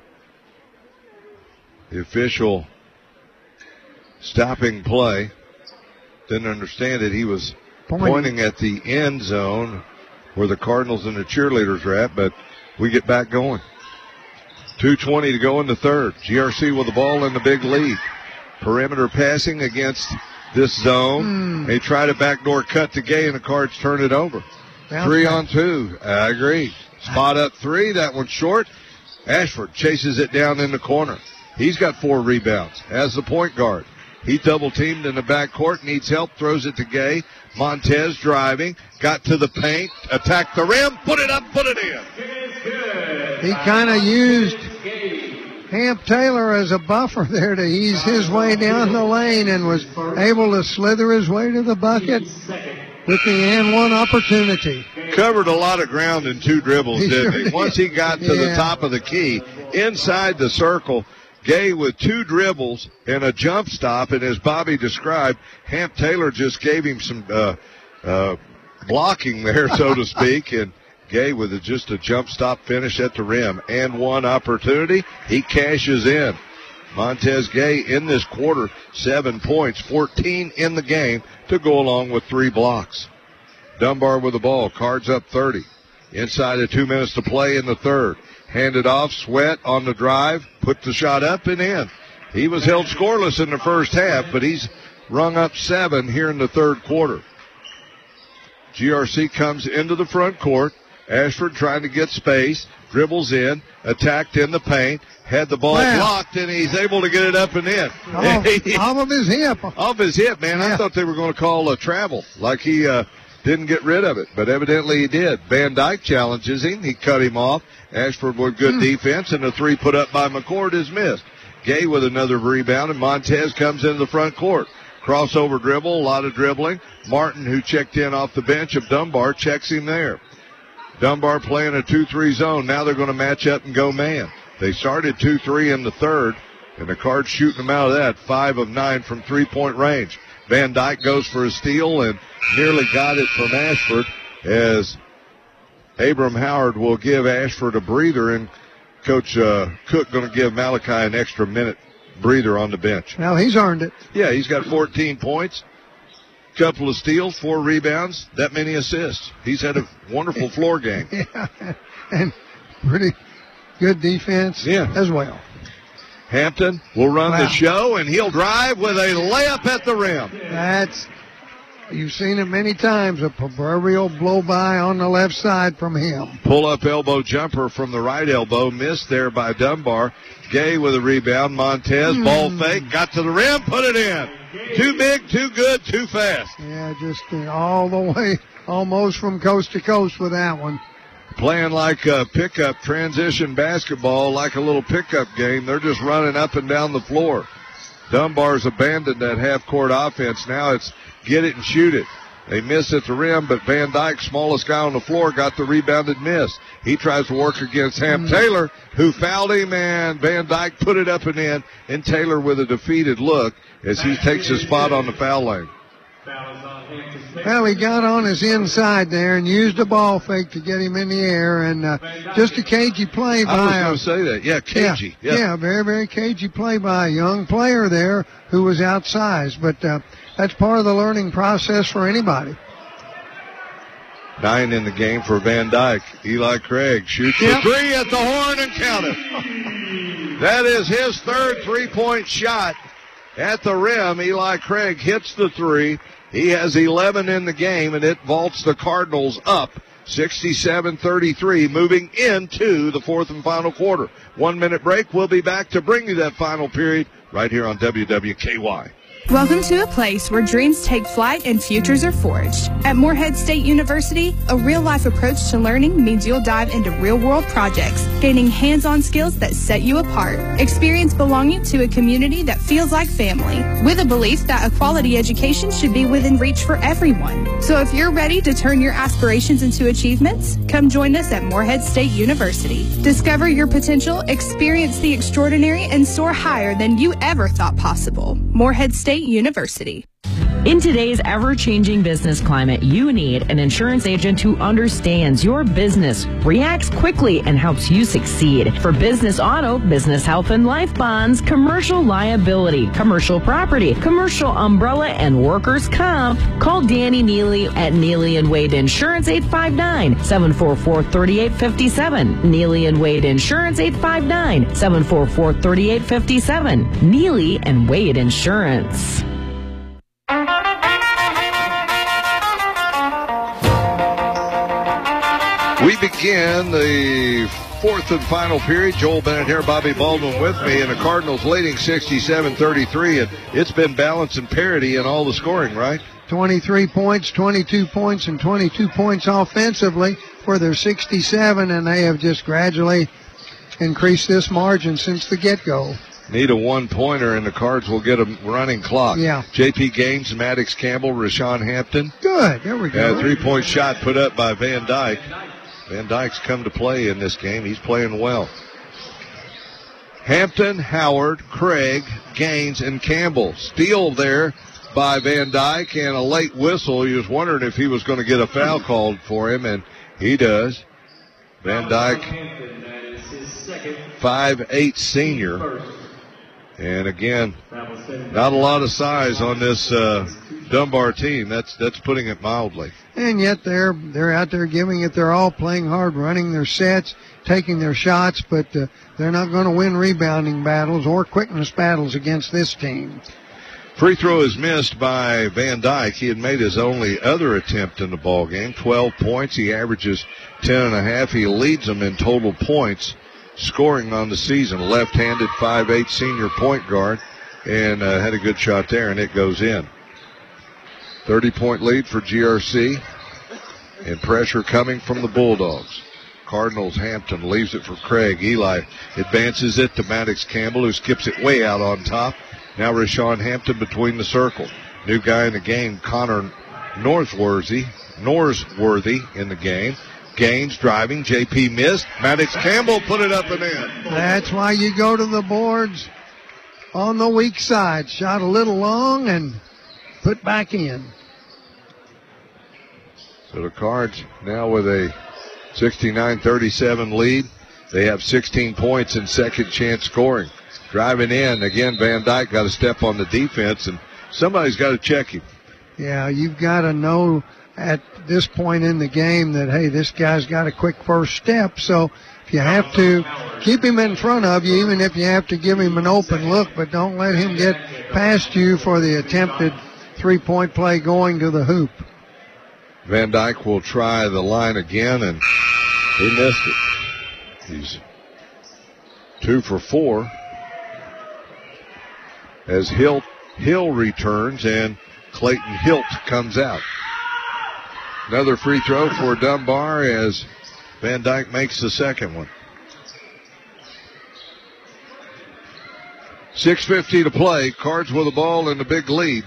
The official stopping play. Didn't understand it. He was pointing at the end zone where the Cardinals and the cheerleaders are at, but we get back going. 2:20 to go in the third. GRC with the ball in the big lead. Perimeter passing against this zone. They try to backdoor cut to Gay, and the Cards turn it over. 3-on-2. I agree. Spot up three. That one's short. Ashford chases it down in the corner. He's got 4 rebounds as the point guard. He double-teamed in the backcourt, needs help, throws it to Gay. Montez driving, got to the paint, attacked the rim, put it up, put it in. He kind of used Hamp Taylor as a buffer there to ease his way down the lane and was able to slither his way to the bucket with the and one opportunity. Covered a lot of ground in 2 dribbles, didn't he? Once he got to the top of the key, inside the circle, Gay with 2 dribbles and a jump stop, and as Bobby described, Hamp Taylor just gave him some blocking there, so to speak, and Gay with just a jump stop finish at the rim. And one opportunity, he cashes in. Montez Gay in this quarter, 7 points, 14 in the game to go along with 3 blocks. Dunbar with the ball, Cards up 30. Inside of 2 minutes to play in the third. Handed off, Sweat on the drive, put the shot up and in. He was held scoreless in the first half, but he's rung up 7 here in the third quarter. GRC comes into the front court. Ashford trying to get space, dribbles in, attacked in the paint, had the ball blocked, and he's able to get it up and in. Off of his hip. Off his hip, man. I thought they were going to call a travel, like he didn't get rid of it, but evidently he did. Van Dyke challenges him. He cut him off. Ashford with good defense, and the 3 put up by McCord is missed. Gay with another rebound, and Montez comes into the front court. Crossover dribble, a lot of dribbling. Martin, who checked in off the bench of Dunbar, checks him there. Dunbar playing a 2-3 zone. Now they're going to match up and go man. They started 2-3 in the third, and the Cards shooting them out of that. 5 of 9 from 3-point range. Van Dyke goes for a steal and nearly got it from Ashford, as Abram Howard will give Ashford a breather, and Coach Cook going to give Malachi an extra minute breather on the bench. Well, he's earned it. Yeah, he's got 14 points, couple of steals, 4 rebounds, that many assists. He's had a wonderful floor game. Yeah, and pretty good defense as well. Hampton will run the show, and he'll drive with a layup at the rim. You've seen it many times, a proverbial blow-by on the left side from him. Pull-up elbow jumper from the right elbow, missed there by Dunbar. Gay with a rebound. Montez, ball fake, got to the rim, put it in. Too big, too good, too fast. Yeah, just all the way, almost from coast to coast with that one. Playing like a pickup transition basketball, like a little pickup game. They're just running up and down the floor. Dunbar's abandoned that half-court offense. Now it's get it and shoot it. They miss at the rim, but Van Dyke, smallest guy on the floor, got the rebounded miss. He tries to work against Hamp Taylor, who fouled him, and Van Dyke put it up and in, and Taylor with a defeated look as he takes his spot on the foul lane. Well, he got on his inside there and used a ball fake to get him in the air, and just a cagey play by... I was going to say that. Yeah, cagey. Yeah, very, very cagey play by a young player there who was outsized, but that's part of the learning process for anybody. 9 in the game for Van Dyke. Eli Craig shoots the three at the horn and count it. That is his third three-point shot at the rim. Eli Craig hits the three. He has 11 in the game, and it vaults the Cardinals up 67-33, moving into the fourth and final quarter. 1 minute break. We'll be back to bring you that final period right here on WWKY. Welcome to a place where dreams take flight and futures are forged. At Morehead State University, a real-life approach to learning means you'll dive into real-world projects, gaining hands-on skills that set you apart. Experience belonging to a community that feels like family, with a belief that a quality education should be within reach for everyone. So if you're ready to turn your aspirations into achievements, come join us at Morehead State University. Discover your potential, experience the extraordinary, and soar higher than you ever thought possible. Morehead State University. In today's ever-changing business climate, you need an insurance agent who understands your business, reacts quickly, and helps you succeed. For business auto, business health and life bonds, commercial liability, commercial property, commercial umbrella, and workers' comp, call Danny Neely at Neely & Wade Insurance 859-744-3857. Neely & Wade Insurance 859-744-3857. Neely & Wade Insurance. We begin the fourth and final period. Joel Bennett here, Bobby Baldwin with me, and the Cardinals leading 67-33, and it's been balance and parity in all the scoring, right? 23 points, 22 points, and 22 points offensively for their 67, and they have just gradually increased this margin since the get-go. Need a one-pointer, and the Cards will get a running clock. Yeah. J.P. Gaines, Maddox Campbell, Rashawn Hampton. Good. There we go. A three-point shot put up by Van Dyke. Van Dyke's come to play in this game. He's playing well. Hampton, Howard, Craig, Gaines, and Campbell. Steal there by Van Dyke, and a late whistle. He was wondering if he was going to get a foul called for him, and he does. Van Dyke, 5'8" senior. And again, not a lot of size on this Dunbar team. That's putting it mildly. And yet they're out there giving it their all, playing hard, running their sets, taking their shots, but they're not going to win rebounding battles or quickness battles against this team. Free throw is missed by Van Dyke. He had made his only other attempt in the ball game. 12 points. He averages 10.5. He leads them in total points scoring on the season. Left-handed 5'8" senior point guard, and had a good shot there, and it goes in. 30-point lead for GRC, and pressure coming from the Bulldogs. Cardinals, Hampton leaves it for Craig. Eli advances it to Maddox Campbell, who skips it way out on top. Now Rashawn Hampton between the circle. New guy in the game, Connor Norsworthy in the game. Gaines driving, JP missed. Maddox Campbell put it up and in. That's why you go to the boards on the weak side. Shot a little long and put back in. So the Cards now with a 69-37 lead. They have 16 points in second chance scoring. Driving in, again, Van Dyke got to step on the defense, and somebody's got to check him. Yeah, you've got to know at this point in the game that, hey, this guy's got a quick first step. So if you have to keep him in front of you, even if you have to give him an open look, but don't let him get past you for the attempted 3-point play going to the hoop. Van Dyke will try the line again, and he missed it. He's 2 for 4 as Hill returns, and Clayton Hilt comes out. Another free throw for Dunbar as Van Dyke makes the second one. 6:50 to play. Cards with the ball in the big lead.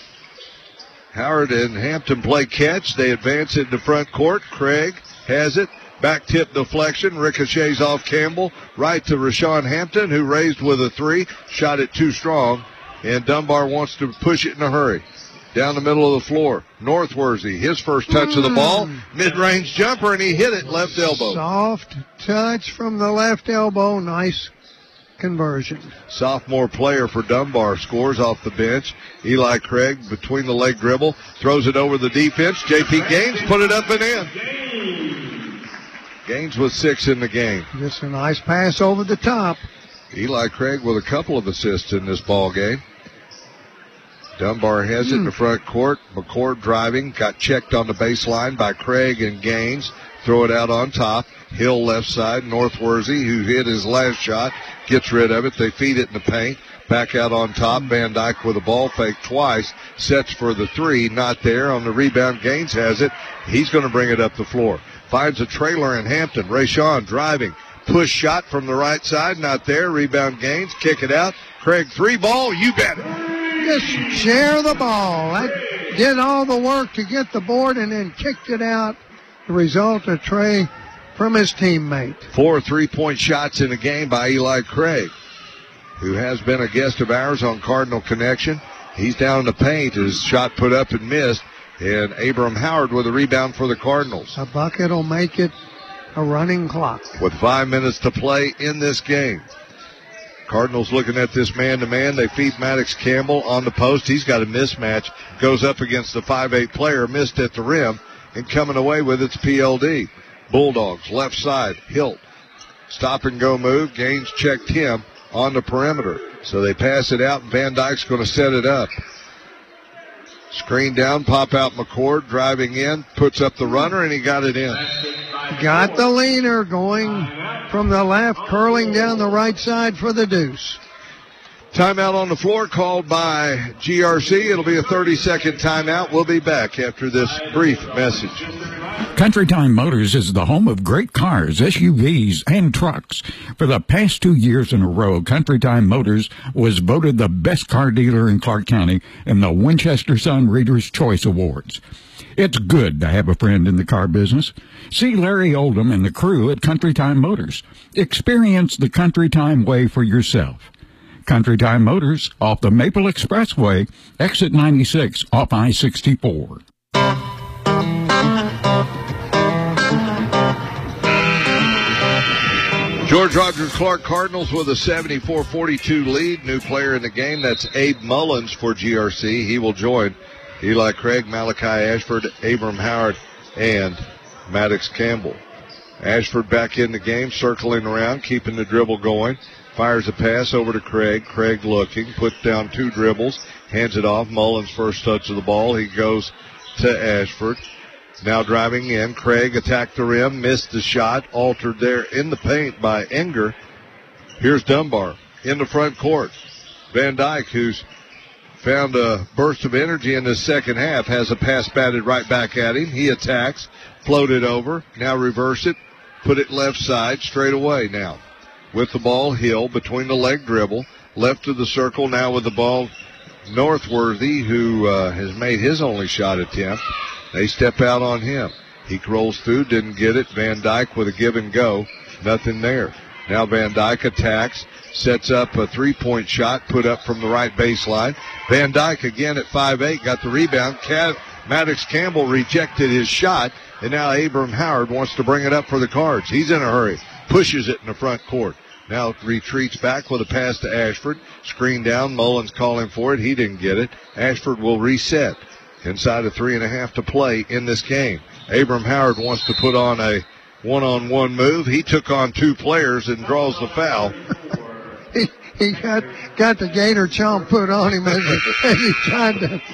Howard and Hampton play catch. They advance it to front court. Craig has it. Back tip deflection. Ricochets off Campbell. Right to Rashawn Hampton, who raised with a 3. Shot it too strong. And Dunbar wants to push it in a hurry. Down the middle of the floor. Northworthy, his first touch of the ball. Mid-range jumper, and he hit it left elbow. Soft touch from the left elbow. Nice conversion. Sophomore player for Dunbar scores off the bench. Eli Craig between the leg dribble. Throws it over the defense. J.P. Gaines put it up and in. Gaines with 6 in the game. Just a nice pass over the top. Eli Craig with a couple of assists in this ball game. Dunbar has it in the front court. McCord driving. Got checked on the baseline by Craig and Gaines. Throw it out on top. Hill left side. Northworthy, who hit his last shot, gets rid of it. They feed it in the paint. Back out on top. Van Dyke with a ball fake twice. Sets for the 3. Not there. On the rebound, Gaines has it. He's going to bring it up the floor. Finds a trailer in Hampton. Rayshawn driving. Push shot from the right side. Not there. Rebound, Gaines. Kick it out. Craig 3 ball. You bet it. Just share the ball. That did all the work to get the board and then kicked it out. The result, a tray from his teammate. 4 3-point shots in the game by Eli Craig, who has been a guest of ours on Cardinal Connection. He's down in the paint. His shot put up and missed. And Abram Howard with a rebound for the Cardinals. A bucket will make it a running clock. With 5 minutes to play in this game. Cardinals looking at this man-to-man. They feed Maddox Campbell on the post. He's got a mismatch. Goes up against the 5'8 player. Missed at the rim. And coming away with it's PLD. Bulldogs, left side. Hilt. Stop and go move. Gaines checked him on the perimeter. So they pass it out, and Van Dyke's going to set it up. Screen down, pop out McCord, driving in, puts up the runner, and he got it in. Got the leaner going from the left, curling down the right side for the deuce. Timeout on the floor called by GRC. It'll be a 30-second timeout. We'll be back after this brief message. Country Time Motors is the home of great cars, SUVs, and trucks. For the past 2 years in a row, Country Time Motors was voted the best car dealer in Clark County in the Winchester Sun Reader's Choice Awards. It's good to have a friend in the car business. See Larry Oldham and the crew at Country Time Motors. Experience the Country Time way for yourself. Country Time Motors off the Maple Expressway, exit 96 off I-64. George Rogers Clark Cardinals with a 74-42 lead. New player in the game, that's Abe Mullins for GRC. He will join Eli Craig, Malachi Ashford, Abram Howard, and Maddox Campbell. Ashford back in the game, circling around, keeping the dribble going. Fires a pass over to Craig. Craig looking, puts down 2 dribbles, hands it off. Mullins first touch of the ball. He goes to Ashford. Now driving in. Craig attacked the rim, missed the shot, altered there in the paint by Enger. Here's Dunbar in the front court. Van Dyke, who's found a burst of energy in the second half, has a pass batted right back at him. He attacks, floated over, now reverse it, put it left side, straight away now. With the ball, Hill between the leg dribble, left of the circle, now with the ball, Northworthy, who has made his only shot attempt. They step out on him. He rolls through, didn't get it. Van Dyke with a give and go. Nothing there. Now Van Dyke attacks, sets up a 3-point shot, put up from the right baseline. Van Dyke again at 5'8", got the rebound. Maddox Campbell rejected his shot, and now Abram Howard wants to bring it up for the Cards. He's in a hurry. Pushes it in the front court. Now retreats back with a pass to Ashford. Screen down. Mullins calling for it. He didn't get it. Ashford will reset. Inside of 3.5 to play in this game. Abram Howard wants to put on a one-on-one move. He took on 2 players and draws the foul. he got the gator chomp put on him as he tried to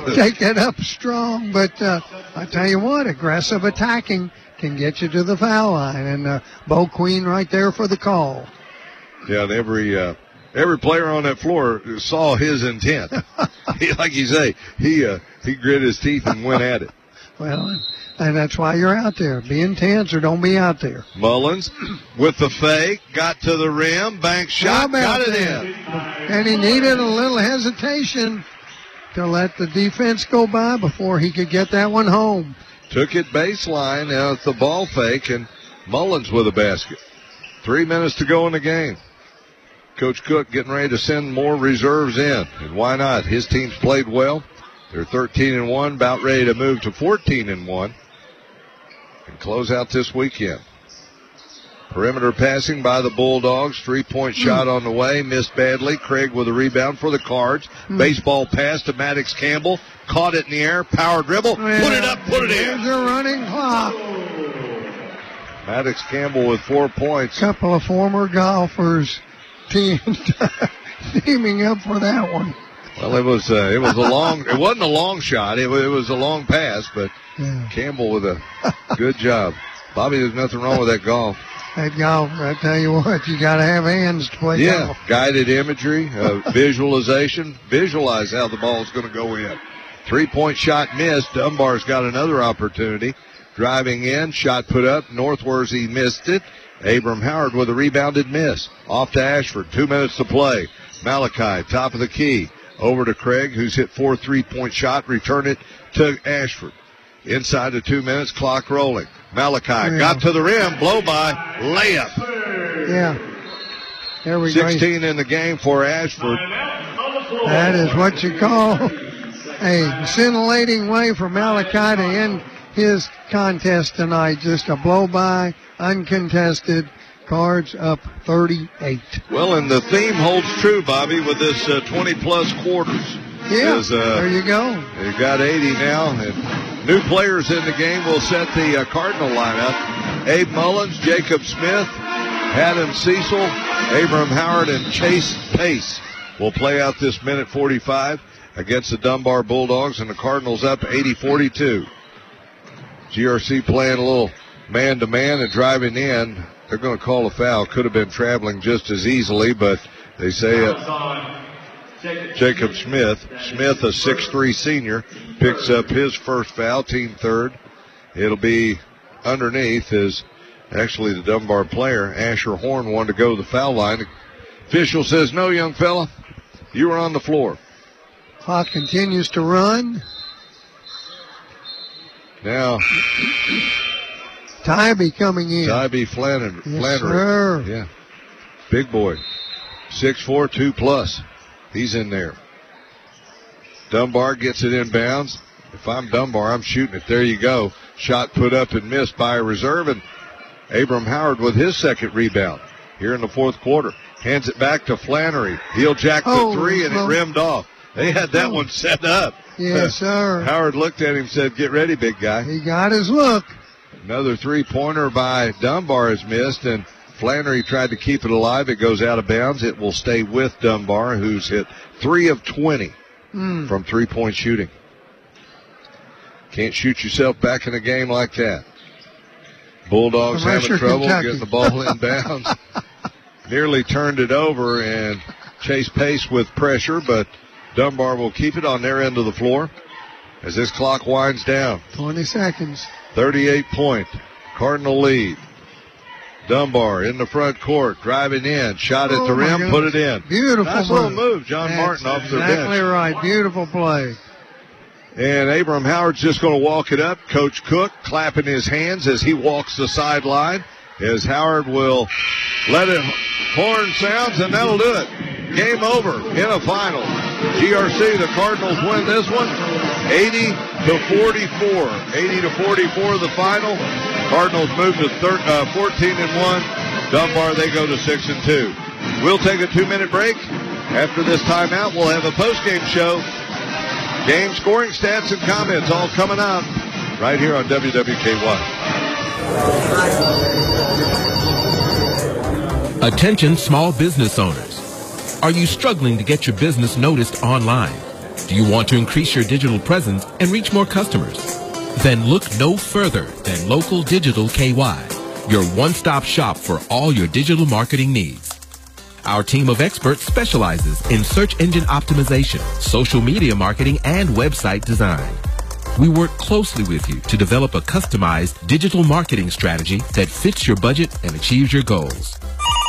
take it up strong. But I tell you what, aggressive attacking can get you to the foul line. And Bo Queen right there for the call. Yeah, and every player on that floor saw his intent. Like you say, he grit his teeth and went at it. Well, and that's why you're out there. Be intense or don't be out there. Mullins with the fake, got to the rim, bank shot, got it in. And he needed a little hesitation to let the defense go by before he could get that one home. Took it baseline, now it's the ball fake, and Mullins with a basket. 3 minutes to go in the game. Coach Cook getting ready to send more reserves in, and why not? His team's played well. They're 13-1, about ready to move to 14-1 and close out this weekend. Perimeter passing by the Bulldogs. 3-point shot on the way, missed badly. Craig with a rebound for the Cards. Baseball pass to Maddox Campbell. Caught it in the air, power dribble, put it up, put it in. There's a running clock. Maddox Campbell with 4 points. Couple of former golfers teaming up for that one. Well, it was a long. It wasn't a long shot. It was a long pass, but Campbell with a good job. Bobby, there's nothing wrong with that golf. That golf, I tell you what, you got to have hands to play golf. Guided imagery, visualization. Visualize how the ball is going to go in. 3-point shot missed. Dunbar's got another opportunity. Driving in, shot put up. Northworthy missed it. Abram Howard with a rebounded miss. Off to Ashford. 2 minutes to play. Malachi, top of the key. Over to Craig, who's hit 4 3-point shot. Return it to Ashford. Inside of 2 minutes, clock rolling. Malachi got to the rim, blow by, layup. Yeah. There we 16 in the game for Ashford. That is what you call a scintillating way for Malachi to end his contest tonight. Just a blow by, uncontested. Cards up 38. Well, and the theme holds true, Bobby, with this 20-plus quarters. Yeah, there you go. They've got 80 now, and new players in the game will set the Cardinal lineup. Abe Mullins, Jacob Smith, Adam Cecil, Abram Howard, and Chase Pace will play out this minute 45 against the Dunbar Bulldogs, and the Cardinals up 80-42. GRC playing a little man-to-man and driving in. They're going to call a foul. Could have been traveling just as easily, but they say Jacob Smith. Smith, a 6'3 senior, picks up his first foul, team third. It'll be underneath is actually the Dunbar player. Asher Horn wanted to go to the foul line. The official says, no, young fella, you were on the floor. Clock continues to run. Now, Tybee coming in. Tybee Flannery. Yes, sir. Yeah. Big boy. 6'4", 2+. He's in there. Dunbar gets it inbounds. If I'm Dunbar, I'm shooting it. There you go. Shot put up and missed by a reserve, and Abram Howard with his second rebound here in the fourth quarter. Hands it back to Flannery. He'll jack the three, and it rimmed off. They had that one set up. Yes, sir. Howard looked at him and said, get ready, big guy. He got his look. Another three-pointer by Dunbar is missed, and Flannery tried to keep it alive. It goes out of bounds. It will stay with Dunbar, who's hit 3 of 20 from three-point shooting. Can't shoot yourself back in a game like that. Bulldogs having trouble getting the ball in bounds. Nearly turned it over, and Chase Pace with pressure, but Dunbar will keep it on their end of the floor as this clock winds down. 20 seconds. 38-point Cardinal lead. Dunbar in the front court, driving in, shot at the rim, put it in. Beautiful nice little move, John Martin off the bench. Exactly right. Beautiful play. And Abram Howard's just going to walk it up. Coach Cook clapping his hands as he walks the sideline, as Howard will let it. Horn sounds, and that'll do it. Game over in a final. GRC, the Cardinals win this one 80-44. 80-44 the final. Cardinals move to 14-1. Dunbar, they go to 6-2. We'll take a 2-minute break. After this timeout, we'll have a post-game show. Game scoring stats and comments all coming up right here on WWKY. Attention small business owners. Are you struggling to get your business noticed online? Do you want to increase your digital presence and reach more customers? Then look no further than Local Digital KY, your one-stop shop for all your digital marketing needs. Our team of experts specializes in search engine optimization, social media marketing, and website design. We work closely with you to develop a customized digital marketing strategy that fits your budget and achieves your goals.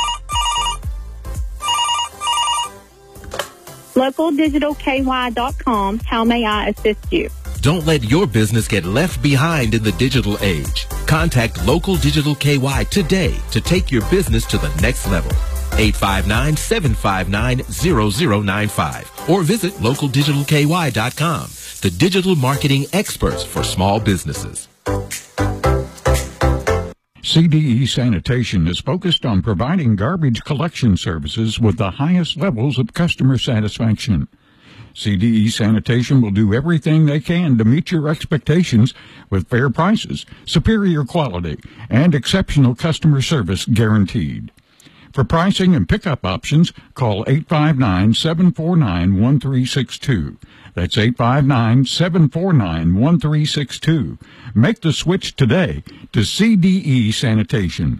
LocalDigitalKY.com. How may I assist you? Don't let your business get left behind in the digital age. Contact Local Digital KY today to take your business to the next level. 859-759-0095 or visit localdigitalky.com, the digital marketing experts for small businesses. CDE Sanitation is focused on providing garbage collection services with the highest levels of customer satisfaction. CDE Sanitation will do everything they can to meet your expectations with fair prices, superior quality, and exceptional customer service guaranteed. For pricing and pickup options, call 859-749-1362. That's 859-749-1362. Make the switch today to CDE Sanitation.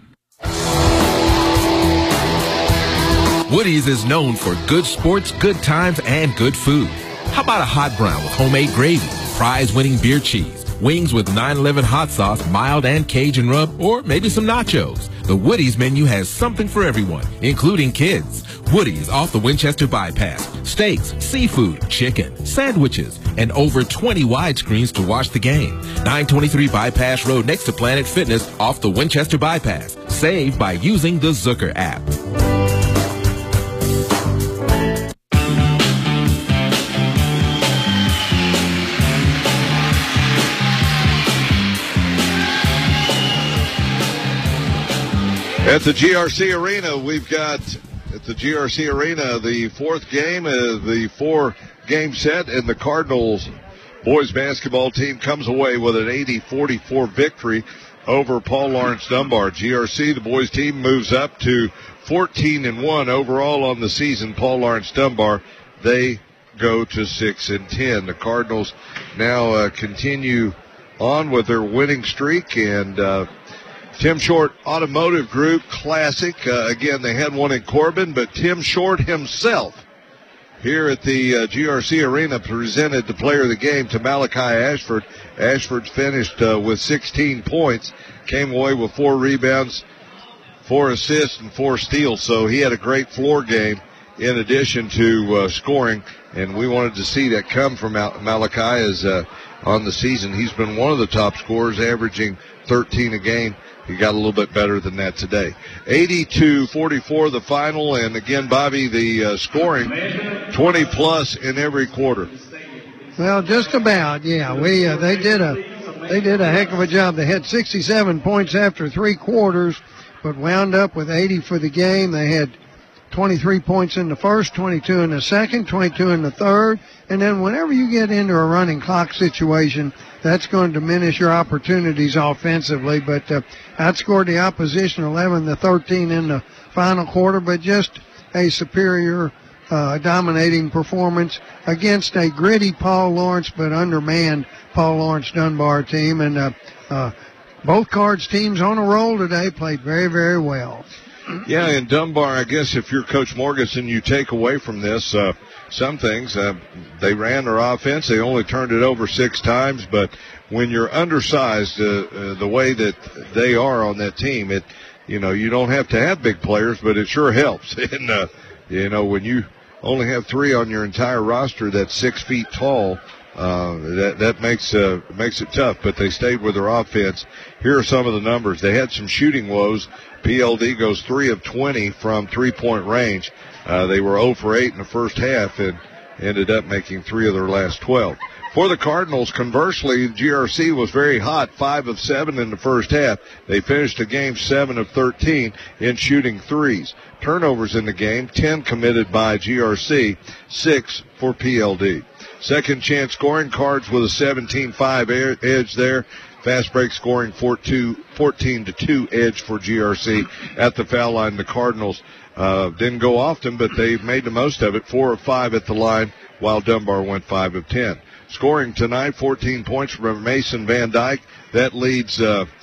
Woody's is known for good sports, good times, and good food. How about a hot brown with homemade gravy, prize-winning beer cheese, wings with 911 hot sauce, mild and Cajun rub, or maybe some nachos? The Woody's menu has something for everyone, including kids. Woody's off the Winchester Bypass. Steaks, seafood, chicken, sandwiches, and over 20 widescreens to watch the game. 923 Bypass Road next to Planet Fitness off the Winchester Bypass. Save by using the Zucker app. At the GRC Arena, we've got at the GRC Arena the fourth game of the four-game set, and the Cardinals boys basketball team comes away with an 80-44 victory over Paul Lawrence Dunbar. GRC, the boys team, moves up to 14-1 overall on the season. Paul Lawrence Dunbar, they go to 6-10. The Cardinals now continue on with their winning streak, and Tim Short Automotive Group Classic. Again, they had one in Corbin, but Tim Short himself here at the GRC Arena presented the player of the game to Malachi Ashford. Ashford finished with 16 points, came away with 4 rebounds, 4 assists, and 4 steals. So he had a great floor game in addition to scoring, and we wanted to see that come from Malachi as on the season. He's been one of the top scorers, averaging 13 a game. He got a little bit better than that today. 80-44 the final, and again, Bobby, the scoring 20-plus in every quarter. Well, just about, yeah. They did a heck of a job. They had 67 points after 3 quarters, but wound up with 80 for the game. They had 23 points in the first, 22 in the second, 22 in the third, and then whenever you get into a running clock situation, that's going to diminish your opportunities offensively, but outscored the opposition 11-13 in the final quarter, but just a superior dominating performance against a gritty Paul Lawrence but undermanned Paul Lawrence Dunbar team, and both Cards teams on a roll today played very, very well. Yeah, and Dunbar, I guess if you're Coach Morganson, you take away from this some things. They ran their offense. They only turned it over 6 times, but when you're undersized the way that they are on that team, you don't have to have big players, but it sure helps. And, when you only have 3 on your entire roster that's 6 feet tall, that makes it tough, but they stayed with their offense. Here are some of the numbers. They had some shooting woes. PLD goes 3 of 20 from 3-point range. They were 0 for 8 in the first half and ended up making 3 of their last 12. For the Cardinals, conversely, GRC was very hot, 5 of 7 in the first half. They finished the game 7 of 13 in shooting threes. Turnovers in the game, 10 committed by GRC, 6 for PLD. Second chance scoring, Cards with a 17-5 edge there. Fast break scoring 14-2 edge for GRC at the foul line. The Cardinals didn't go often, but they made the most of it. 4 of 5 at the line, while Dunbar went 5 of 10. Scoring tonight, 14 points from Mason Van Dyke. That leads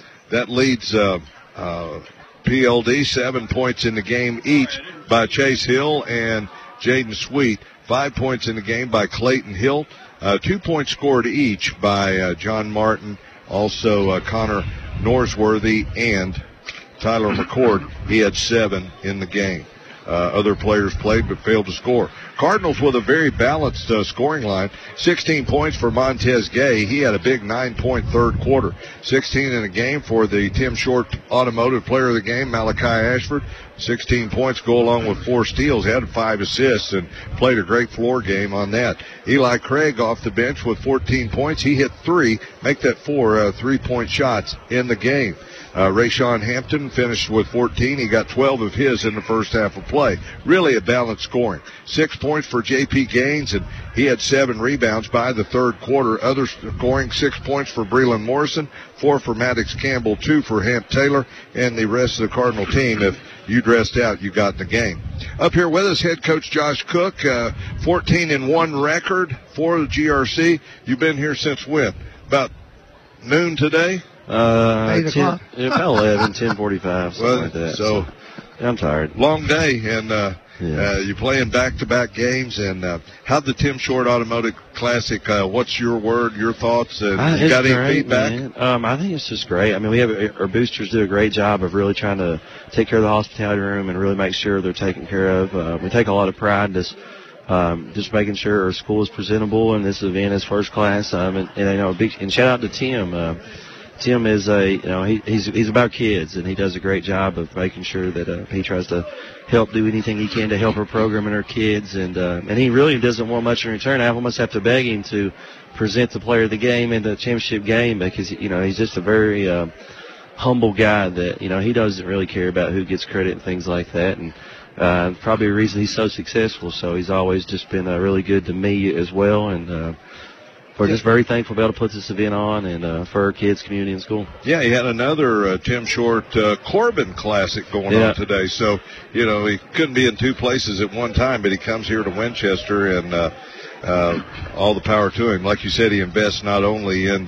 PLD 7 points in the game each by Chase Hill and Jaden Sweet. 5 points in the game by Clayton Hill. 2 points scored each by John Martin, also Connor Norsworthy, and Tyler McCord. He had 7 in the game. Other players played but failed to score. Cardinals with a very balanced scoring line. 16 points for Montez Gay. He had a big 9-point third quarter. 16 in the game for the Tim Short Automotive Player of the Game, Malachi Ashford. 16 points go along with 4 steals. He had 5 assists and played a great floor game on that. Eli Craig off the bench with 14 points. He hit 3, make that 4 3-point shots in the game. Rayshawn Hampton finished with 14. He got 12 of his in the first half of play. Really a balanced scoring. 6 points for J.P. Gaines, and he had 7 rebounds by the third quarter. Other scoring, 6 points for Breland Morrison, 4 for Maddox Campbell, 2 for Hamp Taylor, and the rest of the Cardinal team, if you dressed out, you got in the game. Up here with us, head coach Josh Cook, 14-1 record for the GRC. You've been here since when? About noon today? 8 o'clock. About 11, 10:45, something like that. So I'm tired. Long day, and you're playing back-to-back games. And how'd the Tim Short Automotive Classic? What's your word, your thoughts? You got any feedback? Man. I think it's just great. I mean, we have our boosters do a great job of really trying to take care of the hospitality room and really make sure they're taken care of. We take a lot of pride in this. Just making sure our school is presentable and this event is first class. And shout out to Tim. Tim is he's about kids, and he does a great job of making sure that he tries to help do anything he can to help our program and our kids, and he really doesn't want much in return. I almost have to beg him to present the player of the game in the championship game because he's just a very humble guy that he doesn't really care about who gets credit and things like that, and probably the reason he's so successful. So he's always just been really good to me as well, and we're just very thankful to be able to put this event on and for our kids, community, and school. Yeah, he had another Tim Short Corbin Classic going on today. So, he couldn't be in 2 places at one time, but he comes here to Winchester, and all the power to him. Like you said, he invests not only in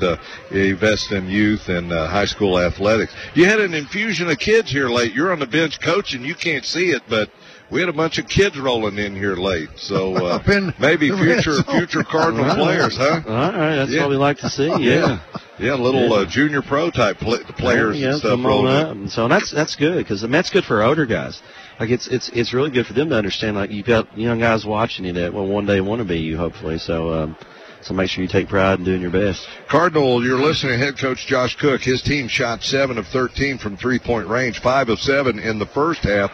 youth and high school athletics. You had an infusion of kids here late. You're on the bench coaching. You can't see it, but we had a bunch of kids rolling in here late, so maybe future Cardinal players, huh? All right, that's what we like to see. Yeah, little junior pro type players and stuff rolling up. And so that's good because that's good for our older guys. Like it's really good for them to understand. Like you've got young guys watching you that will one day want to be you, hopefully. So make sure you take pride in doing your best. Cardinal, you're listening to head coach Josh Cook. His team shot 7 of 13 from 3-point range, 5 of 7 in the first half.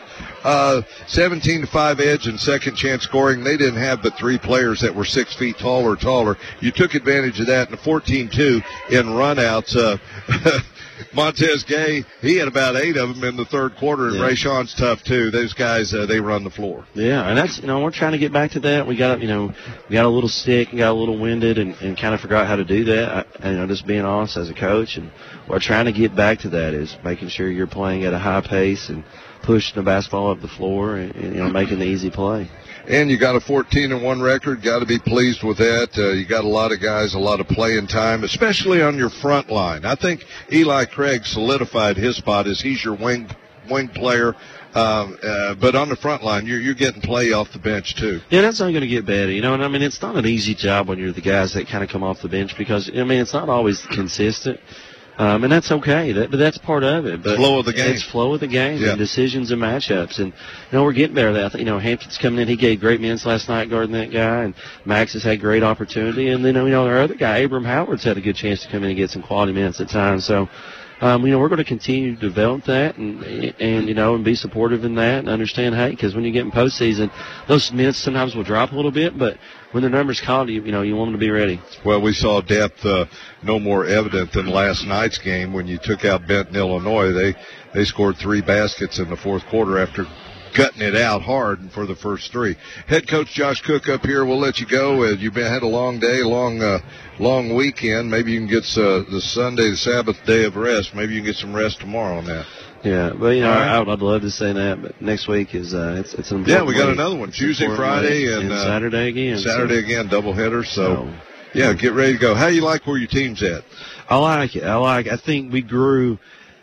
17-5 edge and second chance scoring. They didn't have but 3 players that were 6 feet tall or taller. You took advantage of that in the 14-2 in runouts. Montez Gay, he had about 8 of them in the third quarter, and Rayshawn's tough too. Those guys, they run the floor. Yeah, and that's we're trying to get back to that. We got we got a little sick and got a little winded and kind of forgot how to do that. Just being honest as a coach, and we're trying to get back to that is making sure you're playing at a high pace and pushing the basketball up the floor and making the easy play. And you got a 14-1 record. Got to be pleased with that. You got a lot of guys, a lot of playing time, especially on your front line. I think Eli Craig solidified his spot as he's your wing player. But on the front line, you're getting play off the bench too. Yeah, that's only going to get better. And I mean, it's not an easy job when you're the guys that kind of come off the bench because it's not always consistent. And that's okay. But that's part of it. But flow of the game. It's flow of the game and decisions and matchups. And, we're getting there. Hampton's coming in. He gave great minutes last night guarding that guy. And Max has had great opportunity. And then, our other guy, Abram Howard's had a good chance to come in and get some quality minutes at times. So, we're going to continue to develop that and be supportive in that and understand, hey, because when you get in postseason, those minutes sometimes will drop a little bit, but when the numbers call, you want them to be ready. Well, we saw depth no more evident than last night's game when you took out Benton, Illinois. They scored 3 baskets in the fourth quarter after gutting it out hard for the first three. Head coach Josh Cook up here. We'll let you go. You've had a long day, long weekend. Maybe you can get the Sunday, the Sabbath day of rest. Maybe you can get some rest tomorrow on that. Yeah, but I'd love to say that, but next week is it's an important. Yeah, we got another one Tuesday, Friday, and Saturday again. Saturday again, doubleheader. So yeah, get ready to go. How you like where your team's at? I like it. I think we grew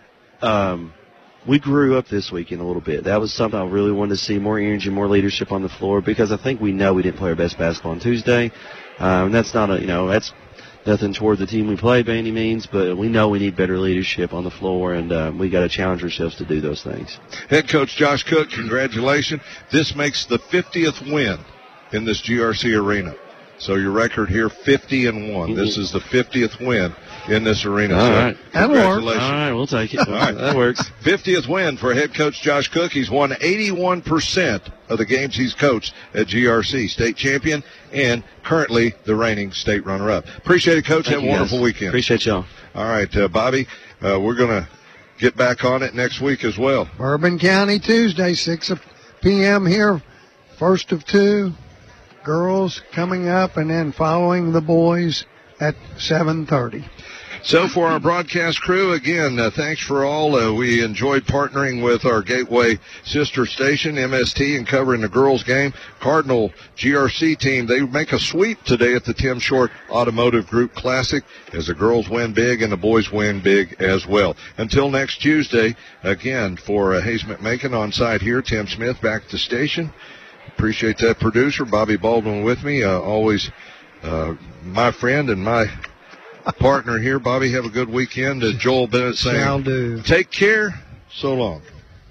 up this weekend a little bit. That was something I really wanted to see, more energy, more leadership on the floor, because I think we know we didn't play our best basketball on Tuesday. And that's not that's nothing toward the team we played by any means, but we know we need better leadership on the floor, and we got to challenge ourselves to do those things. Head coach Josh Cook, congratulations. This makes the 50th win in this GRC arena. So your record here, 50-1. This is the 50th win in this arena. All right. Congratulations. All right, we'll take it. All right. That works. 50th win for head coach Josh Cook. He's won 81% of the games he's coached at GRC. State champion and currently the reigning state runner-up. Appreciate it, Coach. Have a wonderful weekend. Appreciate y'all. All right, Bobby, we're going to get back on it next week as well. Bourbon County Tuesday, 6 p.m. here. First of two. Girls coming up, and then following the boys at 7:30. So for our broadcast crew, again, thanks for all. We enjoyed partnering with our Gateway sister station, MST, and covering the girls' game. Cardinal GRC team, they make a sweep today at the Tim Short Automotive Group Classic as the girls win big and the boys win big as well. Until next Tuesday, again, for Hayes McMakin on site here, Tim Smith back at the station. Appreciate that producer, Bobby Baldwin, with me. Always my friend and my partner here. Bobby, have a good weekend. Joel Bennett saying, Shall do. Take care. So long.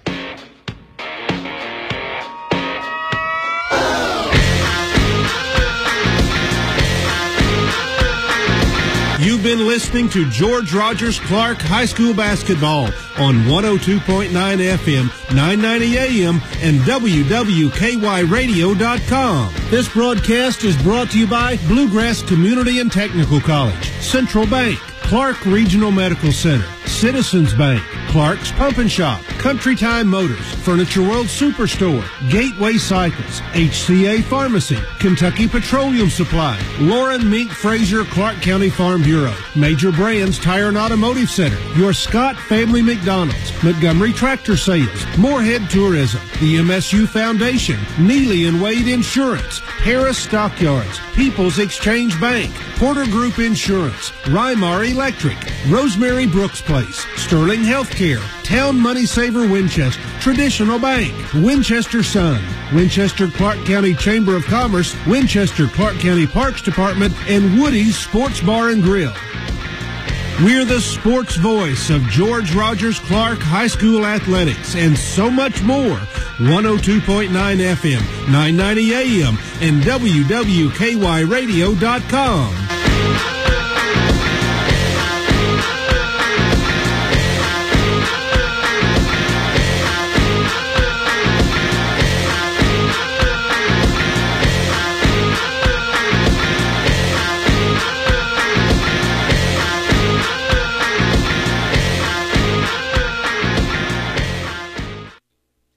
You've been listening to George Rogers Clark High School Basketball on 102.9 FM, 990 AM, and WWKYRadio.com. This broadcast is brought to you by Bluegrass Community and Technical College, Central Bank, Clark Regional Medical Center, Citizens Bank, Clark's Pump and Shop, Country Time Motors, Furniture World Superstore, Gateway Cycles, HCA Pharmacy, Kentucky Petroleum Supply, Lauren Mink Fraser Clark County Farm Bureau, Major Brands Tire and Automotive Center, your Scott Family McDonald's, Montgomery Tractor Sales, Moorhead Tourism, the MSU Foundation, Neely and Wade Insurance, Harris Stockyards, People's Exchange Bank, Porter Group Insurance, Rymar Electric, Rosemary Brooks Place, Sterling Healthcare, Town Money Saver Winchester, Traditional Bank, Winchester Sun, Winchester Clark County Chamber of Commerce, Winchester Clark County Parks Department, and Woody's Sports Bar and Grill. We're the sports voice of George Rogers Clark High School Athletics and so much more. 102.9 FM, 990 AM, and WWKYRadio.com.